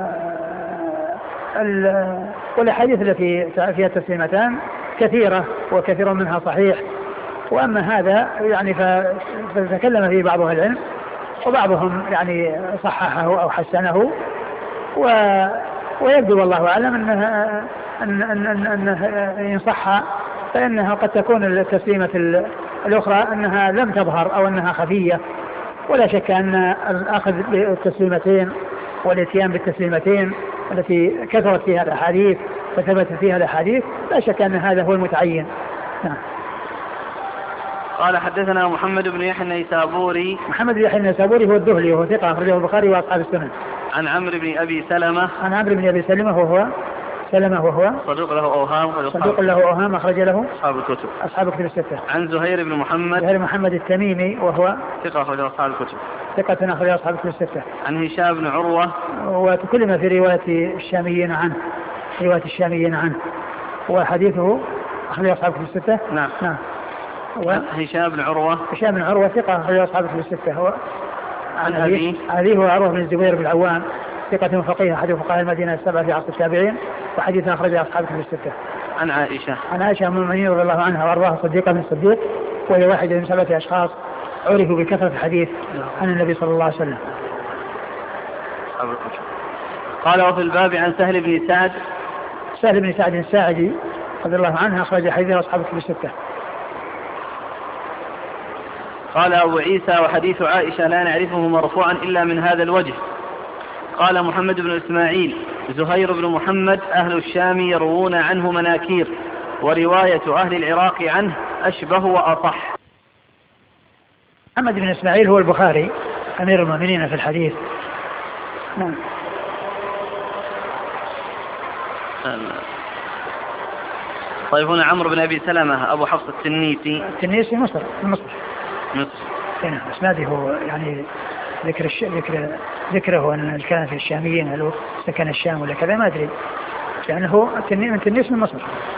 والأحاديث التي فيها التسليمتان كثيرة وكثير منها صحيح. وأما هذا يعني فتكلم فيه بعض أهل العلم وبعضهم يعني صححه أو حسنه، و ويبدو والله أعلم أنه أن أن أن أنه إن صح فإنها قد تكون التسليمة الأخرى أنها لم تظهر أو أنها خفية. ولا شك أن الأخذ بالتسليمتين والاتيان بالتسليمتين التي كثرت فيها الأحاديث وثبت فيها الأحاديث لا شك أن هذا هو المتعين. نعم. قال حدثنا محمد بن يحيى النيسابوري. محمد بن يحيى النيسابوري هو الذهلي وهو ثقة أخرجه البخاري وأصحاب السنن. عن عمرو بن أبي سلمة. عن عمرو بن أبي سلمة وهو سلمة وهو صدوق له أوهام. صدوق له أوهام أخرج له أصحاب الكتب. أصحاب الكتب الستة. عن زهير بن محمد. زهير محمد التميمي وهو ثقة أخرج أصحاب الكتب. ثقة أخرج أصحاب الكتب الستة. عن هشام بن عروة. وتكلم في رواية الشاميين عنه رواية الشاميين عنه وحديثه أخرج أصحاب الكتب الستة. نعم. نعم. و... هشام بن عروة. هشام بن عروة ثقة أخرج أصحاب الكتب الستة. هو عن أبيه. أبيه هو عروة بن الزبير بن العوام ثقة فقيه أحد فقهاء المدينة السبعة في عصر التابعين وحديث أخرج أصحاب الكتب الستة. عن عائشة. عن عائشة أم المؤمنين رضي الله عنها وأرضاها صديقة من الصديق وهي واحدة من سبعة أشخاص عرفوا بكثرة الحديث عن النبي صلى الله عليه وسلم. قال وفي الباب عن سهل بن سعد. سهل بن سعد الساعدي رضي الله عنه أخرج حديث أصحاب الكتب الستة. قال أبو عيسى وحديث عائشة لا نعرفه مرفوعا إلا من هذا الوجه. قال محمد بن إسماعيل زهير بن محمد أهل الشام يروون عنه مناكير ورواية أهل العراق عنه أشبه وأصح. محمد بن إسماعيل هو البخاري أمير المؤمنين في الحديث. نعم. طيب هنا عمرو بن أبي سلمة أبو حفص التنيسي. التنيسي مصر مصر مصر. هنا اسناده هو يعني ذكر الش... ذكر ذكره أن كان في الشاميين هل هو سكن الشام ولا كذا ما أدري لأنه يعني من تنيس من مصر.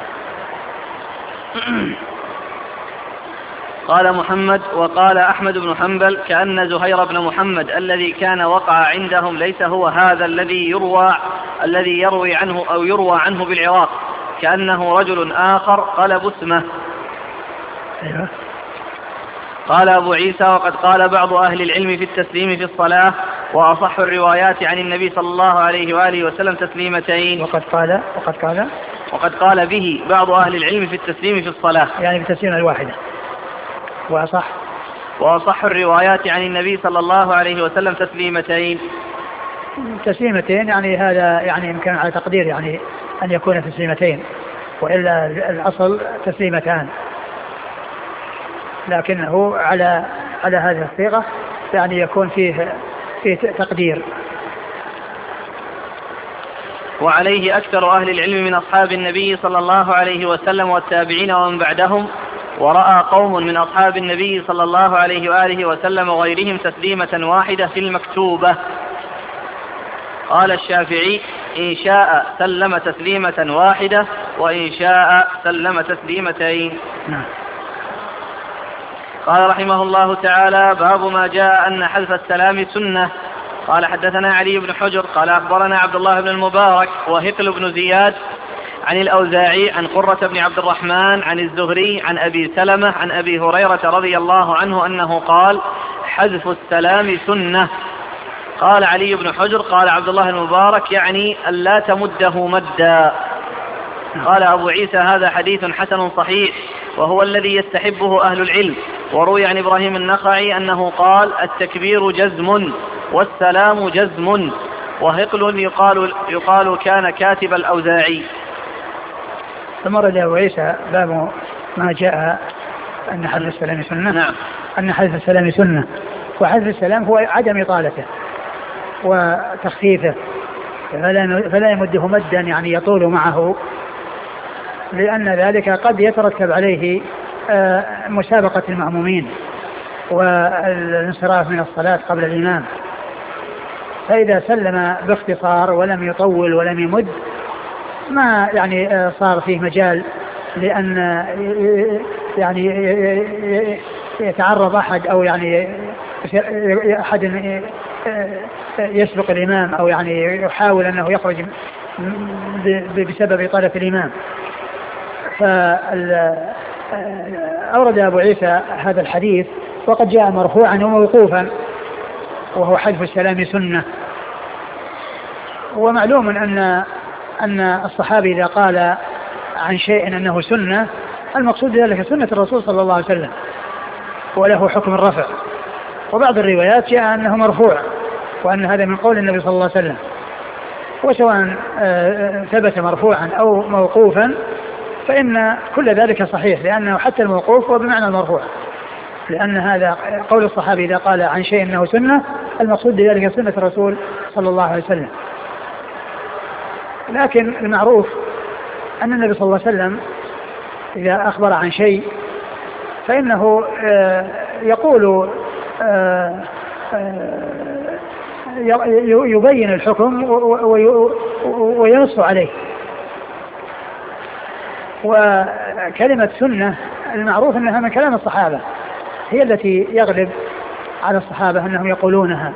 قال محمد وقال أحمد بن حنبل كأن زهير بن محمد الذي كان وقع عندهم ليس هو هذا الذي يروى الذي يروي عنه أو يروى عنه بالعراق كأنه رجل آخر قلب اسمه. أيوة. قال أبو عيسى وقد قال بعض أهل العلم في التسليم في الصلاة وأصح الروايات عن النبي صلى الله عليه وآله وسلم تسليمتين. وقد قال وقد قال وقد قال به بعض أهل العلم في التسليم في الصلاة يعني بالتسليمة الواحدة. وأصح وأصح الروايات عن النبي صلى الله عليه وسلم تسليمتين. تسليمتين يعني هذا يعني يمكن على تقدير يعني أن يكون تسليمتين وإلا الأصل تسليمتان لكنه على على هذه الصيغة يعني يكون فيه فيه تقدير. وعليه أكثر أهل العلم من أصحاب النبي صلى الله عليه وسلم والتابعين ومن بعدهم. ورأى قوم من أصحاب النبي صلى الله عليه وآله وسلم وغيرهم تسليمة واحدة في المكتوبة. قال الشافعي إن شاء سلم تسليمة واحدة وإن شاء سلم تسليمتين. قال رحمه الله تعالى باب ما جاء أن حذف السلام سنة. قال حدثنا علي بن حجر قال أخبرنا عبد الله بن المبارك وهقل بن زياد عن الأوزاعي عن قرة بن عبد الرحمن عن الزهري عن أبي سلمة عن أبي هريرة رضي الله عنه أنه قال حذف السلام سنة. قال علي بن حجر قال عبد الله المبارك يعني ألا تمده مدا. قال أبو عيسى هذا حديث حسن صحيح وهو الذي يستحبه أهل العلم. وروي عن إبراهيم النخعي أنه قال التكبير جزم والسلام جزم. وهقل يقال, يقال كان كاتب الأوزاعي. ثم رد أبو عيسى باب ما جاء أن حذف السلام سنة. نعم. أن حذف السلام سنة. وحذف السلام هو عدم إطالته وتخفيفه فلا يمده مدا يعني يطول معه لأن ذلك قد يترتب عليه مسابقة المأمومين والانصراف من الصلاة قبل الإمام. فإذا سلم باختصار ولم يطول ولم يمد ما يعني صار فيه مجال لأن يعني يتعرض أحد أو يعني أحد يسبق الإمام أو يعني يحاول أنه يخرج بسبب طلب الإمام. فأورد أبو عيسى هذا الحديث وقد جاء مرفوعا وموقوفا وهو حذف السلام سنة. ومعلوم أن أن الصحابي إذا قال عن شيء أنه سنة المقصود بذلك سنة الرسول صلى الله عليه وسلم وله حكم الرفع. وبعض الروايات جاء أنه مرفوع وأن هذا من قول النبي صلى الله عليه وسلم. وسواء ثبت مرفوعا أو موقوفا فإن كل ذلك صحيح لأنه حتى الموقوف هو بمعنى المرفوع لأن هذا قول الصحابي إذا قال عن شيء أنه سنة المقصود بذلك سنة الرسول صلى الله عليه وسلم. لكن المعروف أن النبي صلى الله عليه وسلم إذا أخبر عن شيء فإنه يقول يبين الحكم وينص عليه. وكلمة سنة المعروف أنها من كلام الصحابة هي التي يغلب على الصحابة أنهم يقولونها.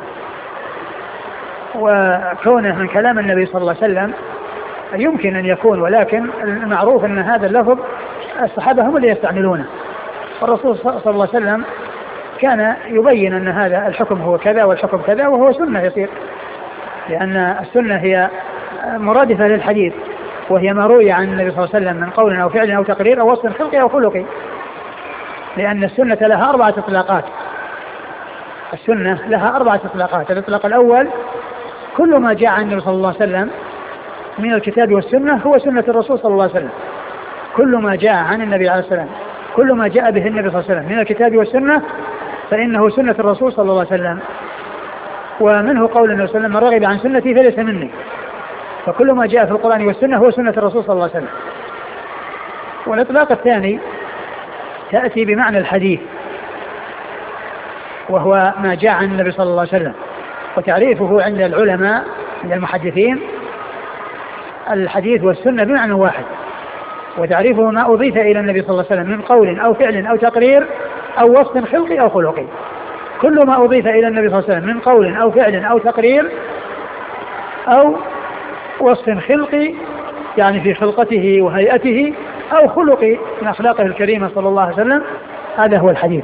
وكونه من كلام النبي صلى الله عليه وسلم يمكن أن يكون ولكن المعروف أن هذا اللفظ الصحابة هم اللي يستعملونه. والرسول صلى الله عليه وسلم كان يبين أن هذا الحكم هو كذا والحكم كذا وهو سنة يصير لأن السنة هي مرادفة للحديث وهي ما روي عن النبي صلى الله عليه وسلم من قول أو فعل أو تقرير أو وصف خلقي أو خلقي لأن السنة لها أربعة إطلاقات. السنة لها أربعة إطلاقات. الإطلاق الأول كل ما جاء عن النبي صلى الله عليه وسلم من الكتاب والسنة هو سنة الرسول صلى الله عليه وسلم. كل ما جاء عن النبي عليه السلام كل ما جاء به النبي صلى الله عليه وسلم من الكتاب والسنة فإنه سنة الرسول صلى الله عليه وسلم. ومنه قول النبي صلى الله عليه وسلم من رغب عن سنتي فليس مني. فكل ما جاء في القرآن والسنة هو سنة الرسول صلى الله عليه وسلم. والإطلاق الثاني تأتي بمعنى الحديث وهو ما جاء عن النبي صلى الله عليه وسلم. وتعريفه عند العلماء عند المحدثين الحديث والسنة بمعنى واحد. وتعريفه ما أضيف إلى النبي صلى الله عليه وسلم من قول أو فعل أو تقرير أو وصف خلقي أو خلقي. كل ما أضيف إلى النبي صلى الله عليه وسلم من قول أو فعل أو تقرير أو وصف خلقي يعني في خلقته وهيئته أو خلقي من أخلاقه الكريمة صلى الله عليه وسلم هذا هو الحديث.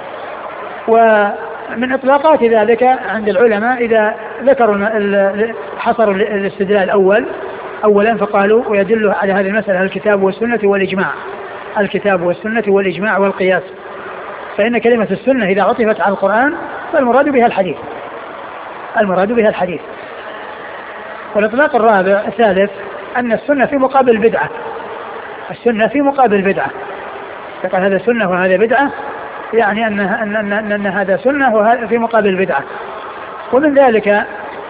ومن إطلاقات ذلك عند العلماء إذا ذكروا حصروا الاستدلال الأول أولا فقالوا ويدل على هذه المسألة الكتاب والسنة والإجماع. الكتاب والسنة والإجماع والقياس. فإن كلمة السنة إذا عطفت على القرآن فالمراد بها الحديث. المراد بها الحديث. والإطلاق الرابع الثالث أن السنة في مقابل البدعة. السنة في مقابل البدعة. فقال هذا سنة وهذا بدعة يعني أن, أن, أن, أن, أن هذا سنة وهذا في مقابل البدعة. ومن ذلك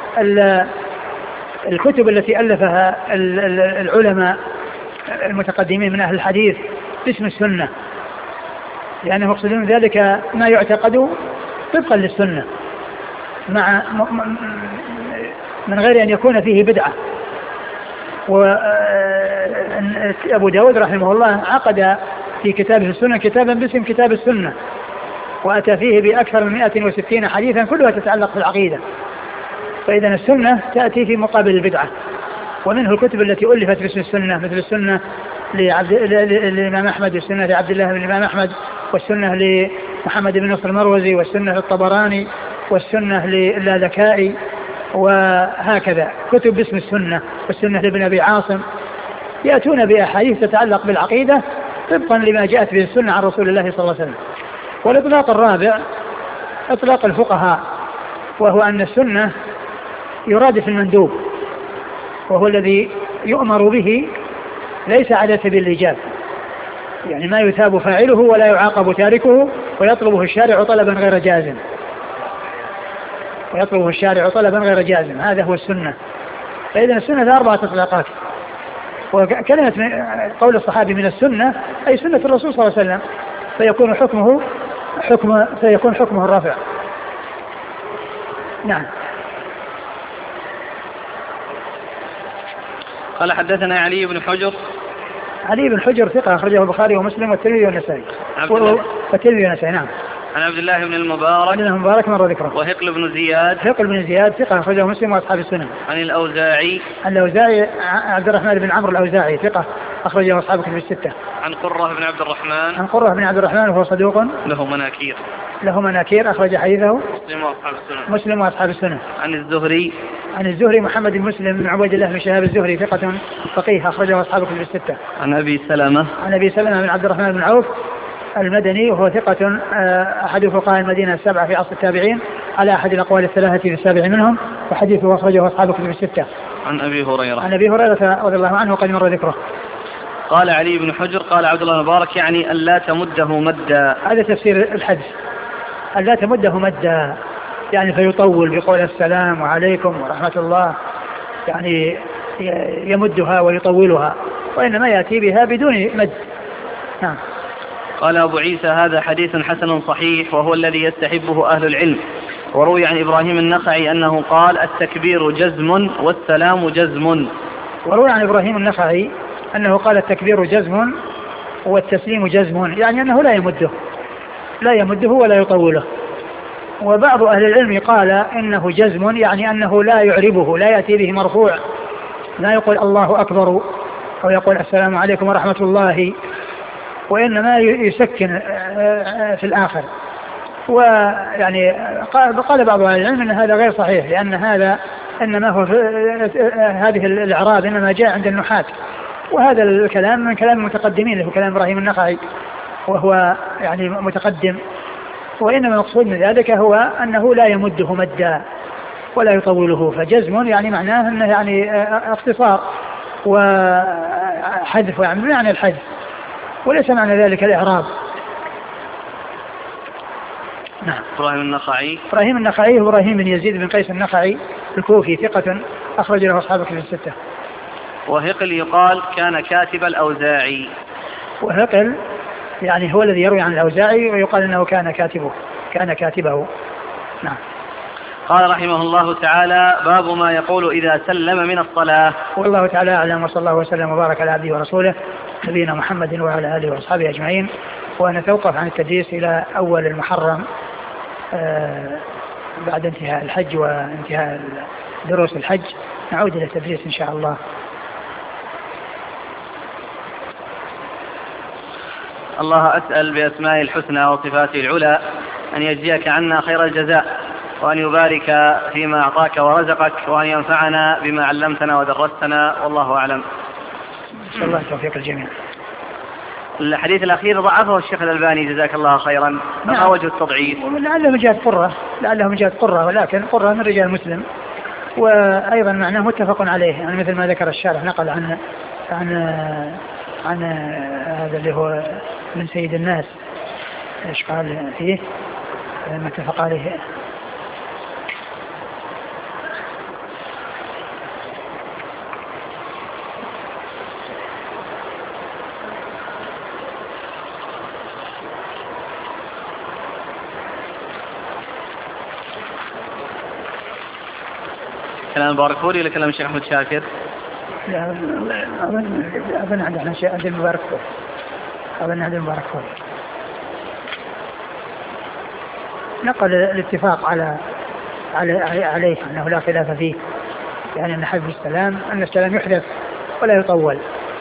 الكتب التي ألفها العلماء المتقدمين من أهل الحديث باسم السنة لأنهم يقصدون ذلك ما يعتقد طبقا للسنة مع من غير أن يكون فيه بدعة. وأبو داود رحمه الله عقد في كتابه السنة كتابا باسم كتاب السنة وأتى فيه بأكثر من مئة وستين حديثا كلها تتعلق بالعقيدة. فإذا السنة تأتي في مقابل البدعة. ومنه الكتب التي ألفت باسم السنة مثل السنة للإمام أحمد والسنة لعبد الله بن الإمام أحمد والسنة لمحمد بن نصر المروزي والسنة للطبراني والسنة للالكائي وهكذا كتب باسم السنة والسنة لابن أبي عاصم يأتون بأحاديث تتعلق بالعقيدة طبقا لما جاءت به السنة عن رسول الله صلى الله عليه وسلم. والإطلاق الرابع إطلاق الفقهاء وهو أن السنة يرادف المندوب وهو الذي يؤمر به ليس على سبيل الإيجاب يعني ما يثاب فاعله ولا يعاقب تاركه ويطلبه الشارع طلبا غير جازم ويطلبه الشارع طلبا غير جازم هذا هو السنة. فإذا السنة ذا أربعة إطلاقات. وكلمة قول الصحابي من السنة أي سنة الرسول صلى الله عليه وسلم فيكون حكمه حكم فيكون حكمه الرفع. نعم. قال حدثنا علي بن حجر. علي بن حجر ثقة أخرجه البخاري ومسلم والترمذي والنسائي. والترمذي والنسائي نعم. عن عبد الله بن المبارك عبد الله بن المبارك مر ذكره. وهقل بن زياد هقل بن زياد ثقة أخرجه مسلم وأصحاب السنن. عن الأوزاعي الأوزاعي عبد الرحمن بن عمرو الأوزاعي ثقة أخرجه أصحاب الكتب الستة. عن قرة بن عبد الرحمن عن قرة بن عبد الرحمن وهو صدوق له مناكير له مناكير أخرج حديثه مسلم وأصحاب السنن. مسلم وأصحاب السنن. عن الزهري عن الزهري محمد بن مسلم بن عبيد الله بن شهاب الزهري ثقة فقيه أخرجه أصحاب الكتب الستة. عن أبي سلمة عن أبي سلمة بن عبد الرحمن بن عوف المدني وهو ثقة أحد فقهاء المدينة السبعة في عصر التابعين على أحد الأقوال الثلاثة في السابع منهم وحديثه أخرجه أصحاب الكتب الستة. عن أبي هريرة عن أبي هريرة رضي الله عنه وقد مر ذكره. قال علي بن حجر قال عبد الله المبارك يعني أن لا تمده مدا. هذا تفسير الحديث أن لا تمده مدا يعني فيطول بقول السلام عليكم ورحمة الله يعني يمدها ويطولها وإنما يأتي بها بدون مد. نعم. قال أبو عيسى هذا حديث حسن صحيح وهو الذي يستحبه أهل العلم. وروي عن إبراهيم النخعي أنه قال التكبير جزم والسلام جزم. وروي عن إبراهيم النخعي أنه قال التكبير جزم والتسليم جزم يعني أنه لا يمده لا يمده ولا يطوله. وبعض أهل العلم قال إنه جزم يعني أنه لا يعربه لا يأتي به مرفوع لا يقول الله أكبر أو يقول السلام عليكم ورحمة الله وإنما يسكن في الآخر. ويعني قال بعض أهل العلم أن هذا غير صحيح لأن هذا إنما هو هذه الإعراب إنما جاء عند النحاة وهذا الكلام من كلام المتقدمين له كلام إبراهيم النخعي وهو يعني متقدم. وإنما المقصود من ذلك هو أنه لا يمده مدا ولا يطوله فجزم يعني معناه أنه يعني اختصار وحذف يعني معنى الحذف وليس معنى ذلك الإعراب. نعم. إبراهيم النخعي إبراهيم النخعي هو إبراهيم بن يزيد بن قيس النخعي الكوفي ثقة أخرج له أصحاب الكتب الستة. وهقل يقال كان كاتب الأوزاعي. وهقل يعني هو الذي يروي عن الأوزاعي ويقال أنه كان كاتبه كان كاتبه. نعم. قال رحمه الله تعالى باب ما يقول إذا سلم من الصلاة. والله تعالى أعلم وصلى الله وسلم وبارك على عبده ورسوله نبينا محمد وعلى آله وأصحابه أجمعين. ونتوقف عن التدريس إلى أول المحرم آه بعد انتهاء الحج وانتهاء دروس الحج نعود إلى التدريس إن شاء الله. الله أسأل بأسماء الحسنى وصفاته العلى أن يجزيك عنا خير الجزاء وأن يبارك فيما أعطاك ورزقك وأن ينفعنا بما علمتنا ودرستنا والله أعلم. إن شاء الله توفيق الجميع. الحديث الأخير ضعفه الشيخ الألباني جزاك الله خيرا. ما وجه التضعيف؟ لعله من جهة قرة لعله من جهة قرة ولكن قرة من رجال مسلم وأيضا معناه متفق عليه يعني مثل ما ذكر الشارح نقل عن عن عن هذا اللي هو من سيد الناس ايش قال فيه ما اتفق عليه. كلام باركفوري ولا كلام الشيخ أحمد شاكر؟ لا أظن أظن عندنا شيء عند المباركفوري أظن عند المباركفوري نقل الاتفاق على على عليه أنه لا خلاف فيه يعني أن حذف السلام أن السلام يحذف ولا يطول.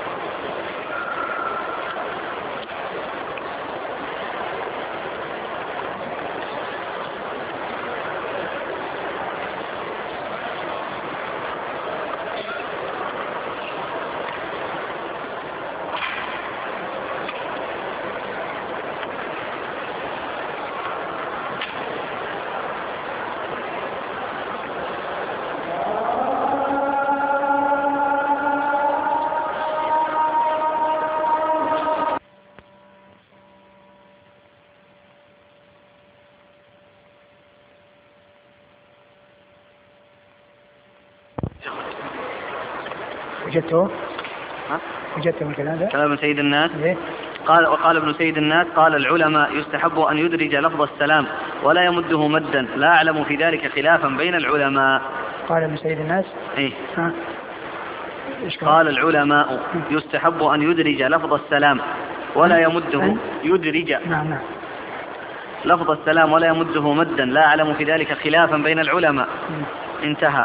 وجدته وجدته من كلام ده كلام ابن سيد الناس إيه؟ قال وقال ابن سيد الناس قال العلماء يستحب أن يدرج لفظ السلام ولا يمده مدا لا أعلم في ذلك خلافا بين العلماء. قال ابن سيد الناس إيه؟ ها؟ قال العلماء يستحب أن يدرج لفظ السلام ولا يمده يدرج. نعم نعم لفظ السلام ولا يمده مدا، لا أعلم في ذلك خلافا بين العلماء. انتهى.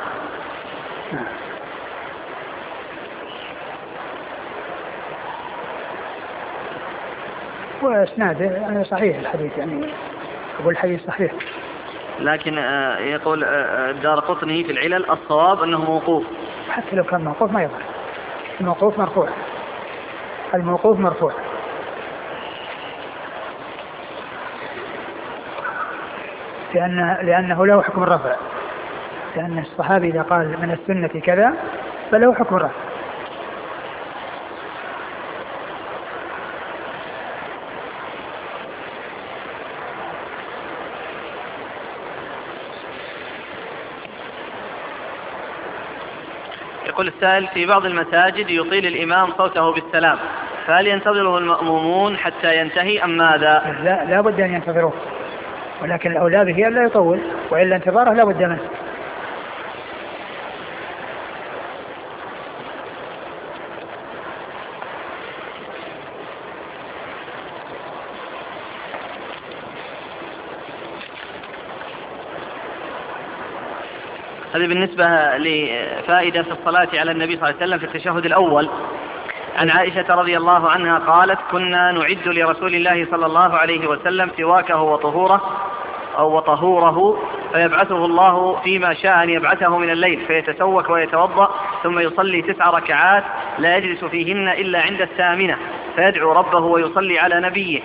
واسناد صحيح الحديث، يعني أقول الحديث صحيح، لكن يقول الدارقطني في العلل الصواب أنه موقوف. حتى لو كان موقوف ما يضر، الموقوف مرفوع، الموقوف مرفوع. لأن لأنه له حكم الرفع، لأن الصحابي إذا قال من السنة كذا فله حكم الرفع. يقول السائل: في بعض المساجد يطيل الإمام صوته بالسلام، فهل ينتظره المأمومون حتى ينتهي أم ماذا؟ لا لا بد أن ينتظروه، ولكن الأولى به أن لا يطول، وإلا انتظاره لا بد منه. هذه بالنسبة لفائدة في الصلاة على النبي صلى الله عليه وسلم في التشهد الأول. عن عائشة رضي الله عنها قالت: كنا نعد لرسول الله صلى الله عليه وسلم سواكه وطهوره أو وطهوره، فيبعثه الله فيما شاء أن يبعثه من الليل، فيتسوك ويتوضأ ثم يصلي تسع ركعات لا يجلس فيهن إلا عند الثامنة، فيدعو ربه ويصلي على نبيه،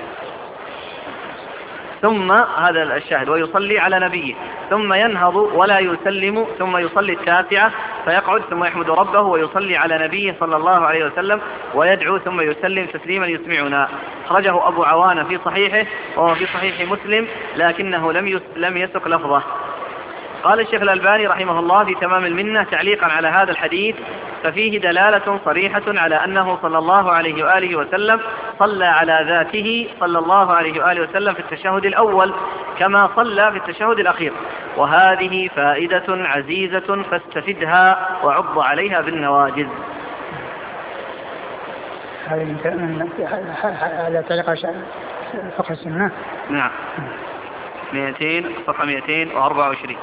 ثم هذا الشاهد ويصلي على نبيه، ثم ينهض ولا يسلم، ثم يصلي التاسعة فيقعد ثم يحمد ربه ويصلي على نبيه صلى الله عليه وسلم ويدعو ثم يسلم تسليما يسمعنا. خرجه أبو عوانة في صحيحه وهو في صحيح مسلم، لكنه لم لم يسق لفظه. قال الشيخ الألباني رحمه الله في تمام المنة تعليقا على هذا الحديث: ففيه دلالة صريحة على أنه صلى الله عليه وآله وسلم صلى على ذاته صلى الله عليه وآله وسلم في التشهد الأول كما صلى في التشهد الأخير، وهذه فائدة عزيزة فاستفدها وعض عليها بالنواجذ. هذه على طريقة فقه السنة. نعم. مئتين صفحة مئتين وأربعة وعشرين.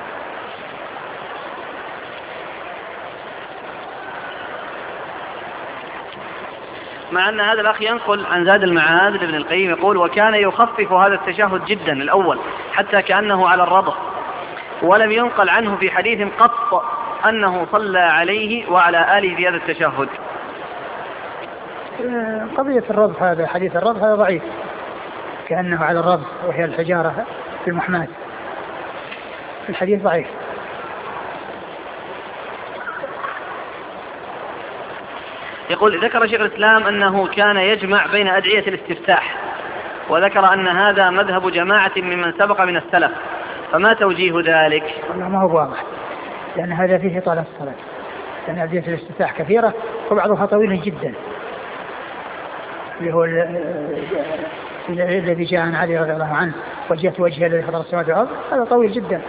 مع أن هذا الأخ ينقل عن زاد المعاد لابن القيم يقول: وكان يخفف هذا التشهد جدا الأول حتى كأنه على الرضع، ولم ينقل عنه في حديث قط أنه صلى عليه وعلى آله في هذا التشهد. قضية الرضع، هذا حديث الرضع هذا ضعيف، كأنه على الرضع وهي الحجارة في المحماة، الحديث ضعيف. يقول: ذكر شيخ الإسلام أنه كان يجمع بين أدعية الاستفتاح، وذكر أن هذا مذهب جماعة ممن سبق من السلف، فما توجيه ذلك؟ والله ما هو واضح، لأن هذا فيه طالب الصلاة، لأن أدعية الاستفتاح كثيرة وبعضها طويل جدا، اللي هو الذي جاء عن علي رضي الله عنه: وجهت وجهي الذي فطر السماوات والأرض، هذا طويل جدا.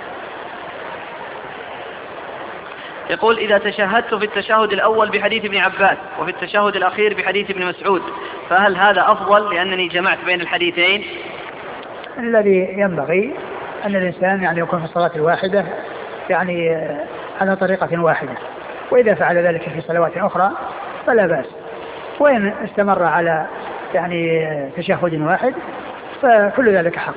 يقول: إذا تشهدت في التشهد الأول بحديث ابن عباس وفي التشهد الأخير بحديث ابن مسعود، فهل هذا أفضل لأنني جمعت بين الحديثين؟ الذي ينبغي أن الإنسان يعني يكون في الصلاة الواحدة يعني على طريقة واحدة، وإذا فعل ذلك في صلوات أخرى فلا بأس، وإن استمر على يعني تشهد واحد فكل ذلك حق.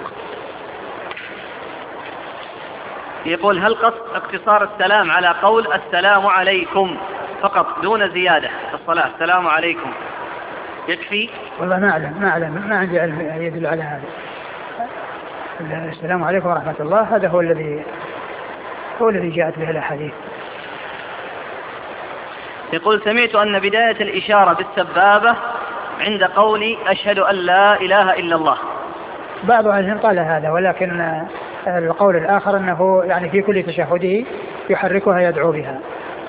يقول: هل قصد اقتصار السلام على قول السلام عليكم فقط دون زيادة في الصلاة، السلام عليكم، يكفي؟ والله ما أعلم ما أعلم ما عندي علم يدل على هذا. السلام عليكم ورحمة الله هذا هو الذي هو الذي جاءت به الأحاديث. يقول: سمعت أن بداية الإشارة بالسبابة عند قولي أشهد أن لا إله إلا الله. بعض أهلهم قال هذا، ولكن القول الآخر أنه يعني في كل تشهده يحركها يدعو بها.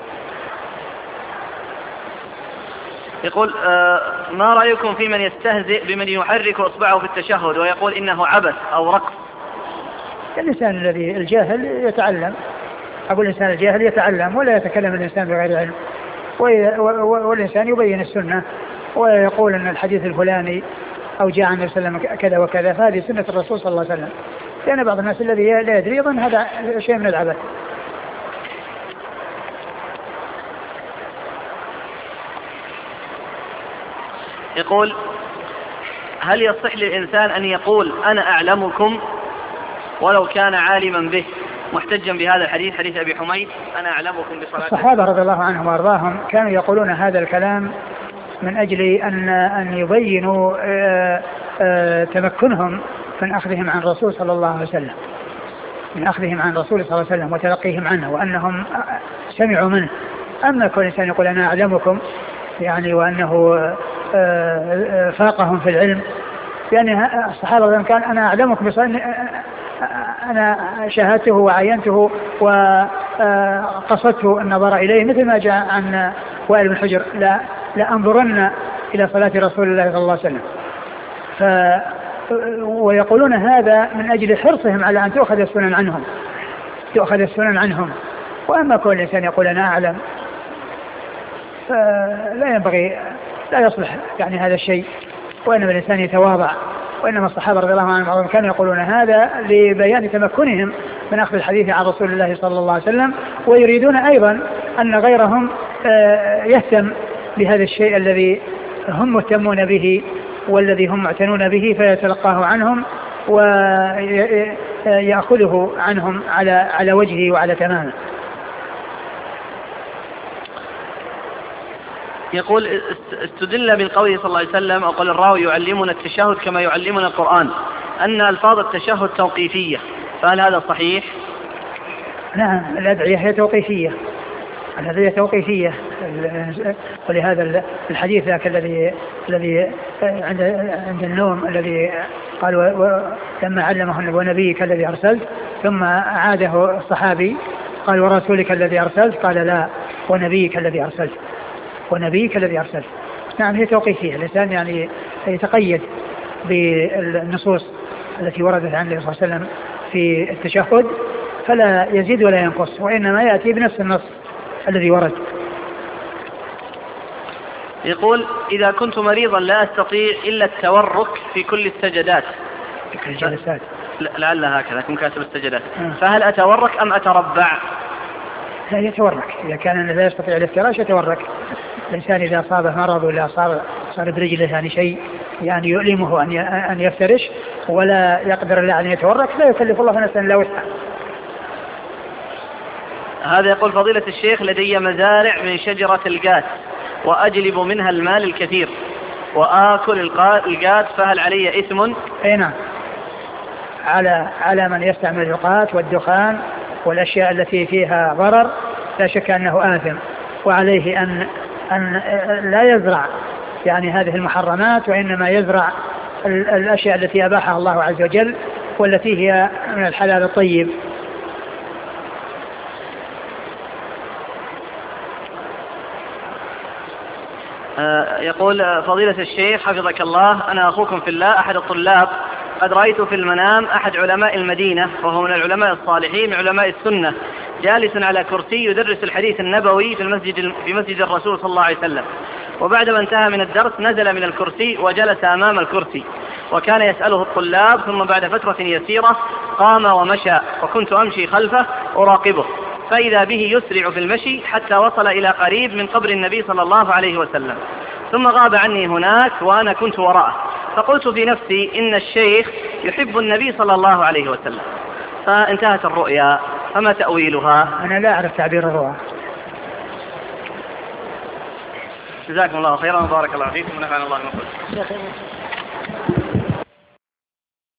يقول: آه ما رأيكم في من يستهزئ بمن يحرك أصبعه في التشهد ويقول إنه عبث أو رقص؟ الإنسان الذي الجاهل يتعلم، أقول الإنسان الجاهل يتعلم ولا يتكلم الإنسان بغير علم، والإنسان يبين السنة ويقول أن الحديث الفلاني أو جاء عن النبي صلى الله عليه وسلم كذا وكذا، فهذه سنة الرسول صلى الله عليه وسلم. لأن بعض الناس الذي لا يدري يظن هذا شيء من العبث. يقول: هل يصح للإنسان أن يقول أنا أعلمكم ولو كان عالما به، محتجا بهذا الحديث، حديث أبي حميد أنا أعلمكم بصلاة؟ الصحابة رضي الله عنهم وأرضاهم كانوا يقولون هذا الكلام من أجل أن أن يبينوا آآ آآ تمكنهم من أخذهم عن الرسول صلى الله عليه وسلم، من أخذهم عن الرسول صلى الله عليه وسلم وتلقيهم عنه، وأنهم سمعوا منه. أما كل إنسان يقول أنا أعلمكم يعني وأنه فاقهم في العلم، يعني الصحابة كان أنا أعلمكم بصلاة، أنا شاهدته وعينته وقصدته النظر إليه، مثل ما جاء عن وائل بن حجر لا, لا أنظرن إلى صلاة رسول الله صلى الله عليه وسلم. ف ويقولون هذا من أجل حرصهم على أن تؤخذ السنن عنهم، تؤخذ السنن عنهم. وأما كل إنسان يقول أنا أعلم فلا ينبغي، لا يصلح يعني هذا الشيء، وإنما الإنسان يتواضع. وإنما الصحابة رضي الله عنهم كانوا يقولون هذا لبيان تمكنهم من أخذ الحديث عن رسول الله صلى الله عليه وسلم، ويريدون أيضا أن غيرهم يهتم بهذا الشيء الذي هم مهتمون به والذي هم معتنون به، فيتلقاه عنهم ويأخذه عنهم على على وجهه وعلى تمامه. يقول: استدل بالقول صلى الله عليه وسلم، أو قال الراوي يعلمنا التشهد كما يعلمنا القرآن، أن ألفاظ التشهد توقيفية، فهل هذا صحيح؟ نعم، الأدعية هي توقيفية، الأدعية توقيفية، ولهذا الحديث ذاك الذي الذي عند عند النوم الذي قال لما علمه ونبيك الذي أرسلت، ثم عاده الصحابي قال ورسولك الذي أرسلت، قال لا ونبيك الذي أرسلت، ونبيك الذي أرسلت. نعم هي توقيفية، الإنسان يعني يتقيد بالنصوص التي وردت عن النبي صلى الله عليه وسلم في التشهد، فلا يزيد ولا ينقص، وإنما يأتي بنفس النص الذي ورد. يقول: إذا كنت مريضا لا أستطيع إلا التورك في كل السجدات، في كل الجلسات، لعل هكذا كن كاتب السجدات، فهل أتورك أم أتربع؟ لا يتورك، إذا كان لا يستطيع الافتراش يتورك. الإنسان إذا أصابه مرض ولا صار صار برجله يعني شيء يعني يؤلمه أن أن يفترش ولا يقدر إلا أن يتورك، لا يكلف الله نفسا إلا وسعها. هذا يقول: فضيلة الشيخ، لدي مزارع من شجرة القات وأجلب منها المال الكثير وآكل القات، فهل علي إثم؟ أي نعم، على على من يستعمل القات والدخان والأشياء التي فيها ضرر لا شك أنه آثم، وعليه أن أن لا يزرع يعني هذه المحرمات، وإنما يزرع الأشياء التي أباحها الله عز وجل والتي هي من الحلال الطيب. يقول: فضيلة الشيخ حفظك الله، أنا أخوكم في الله أحد الطلاب، قد رأيت في المنام أحد علماء المدينة وهو من العلماء الصالحين من علماء السنة جالس على كرسي يدرس الحديث النبوي في المسجد في مسجد الرسول صلى الله عليه وسلم، وبعدما انتهى من الدرس نزل من الكرسي وجلس أمام الكرسي، وكان يسأله الطلاب، ثم بعد فترة يسيرة قام ومشى، وكنت أمشي خلفه أراقبه، فإذا به يسرع في المشي حتى وصل إلى قريب من قبر النبي صلى الله عليه وسلم، ثم غاب عني هناك وأنا كنت وراءه، فقلت في نفسي إن الشيخ يحب النبي صلى الله عليه وسلم، فانتهت الرؤيا، فما تأويلها؟ أنا لا أعرف تعبير الرؤى. جزاكم الله خيرا وبارك الله فيكم ونفعنا الله بما قلتم.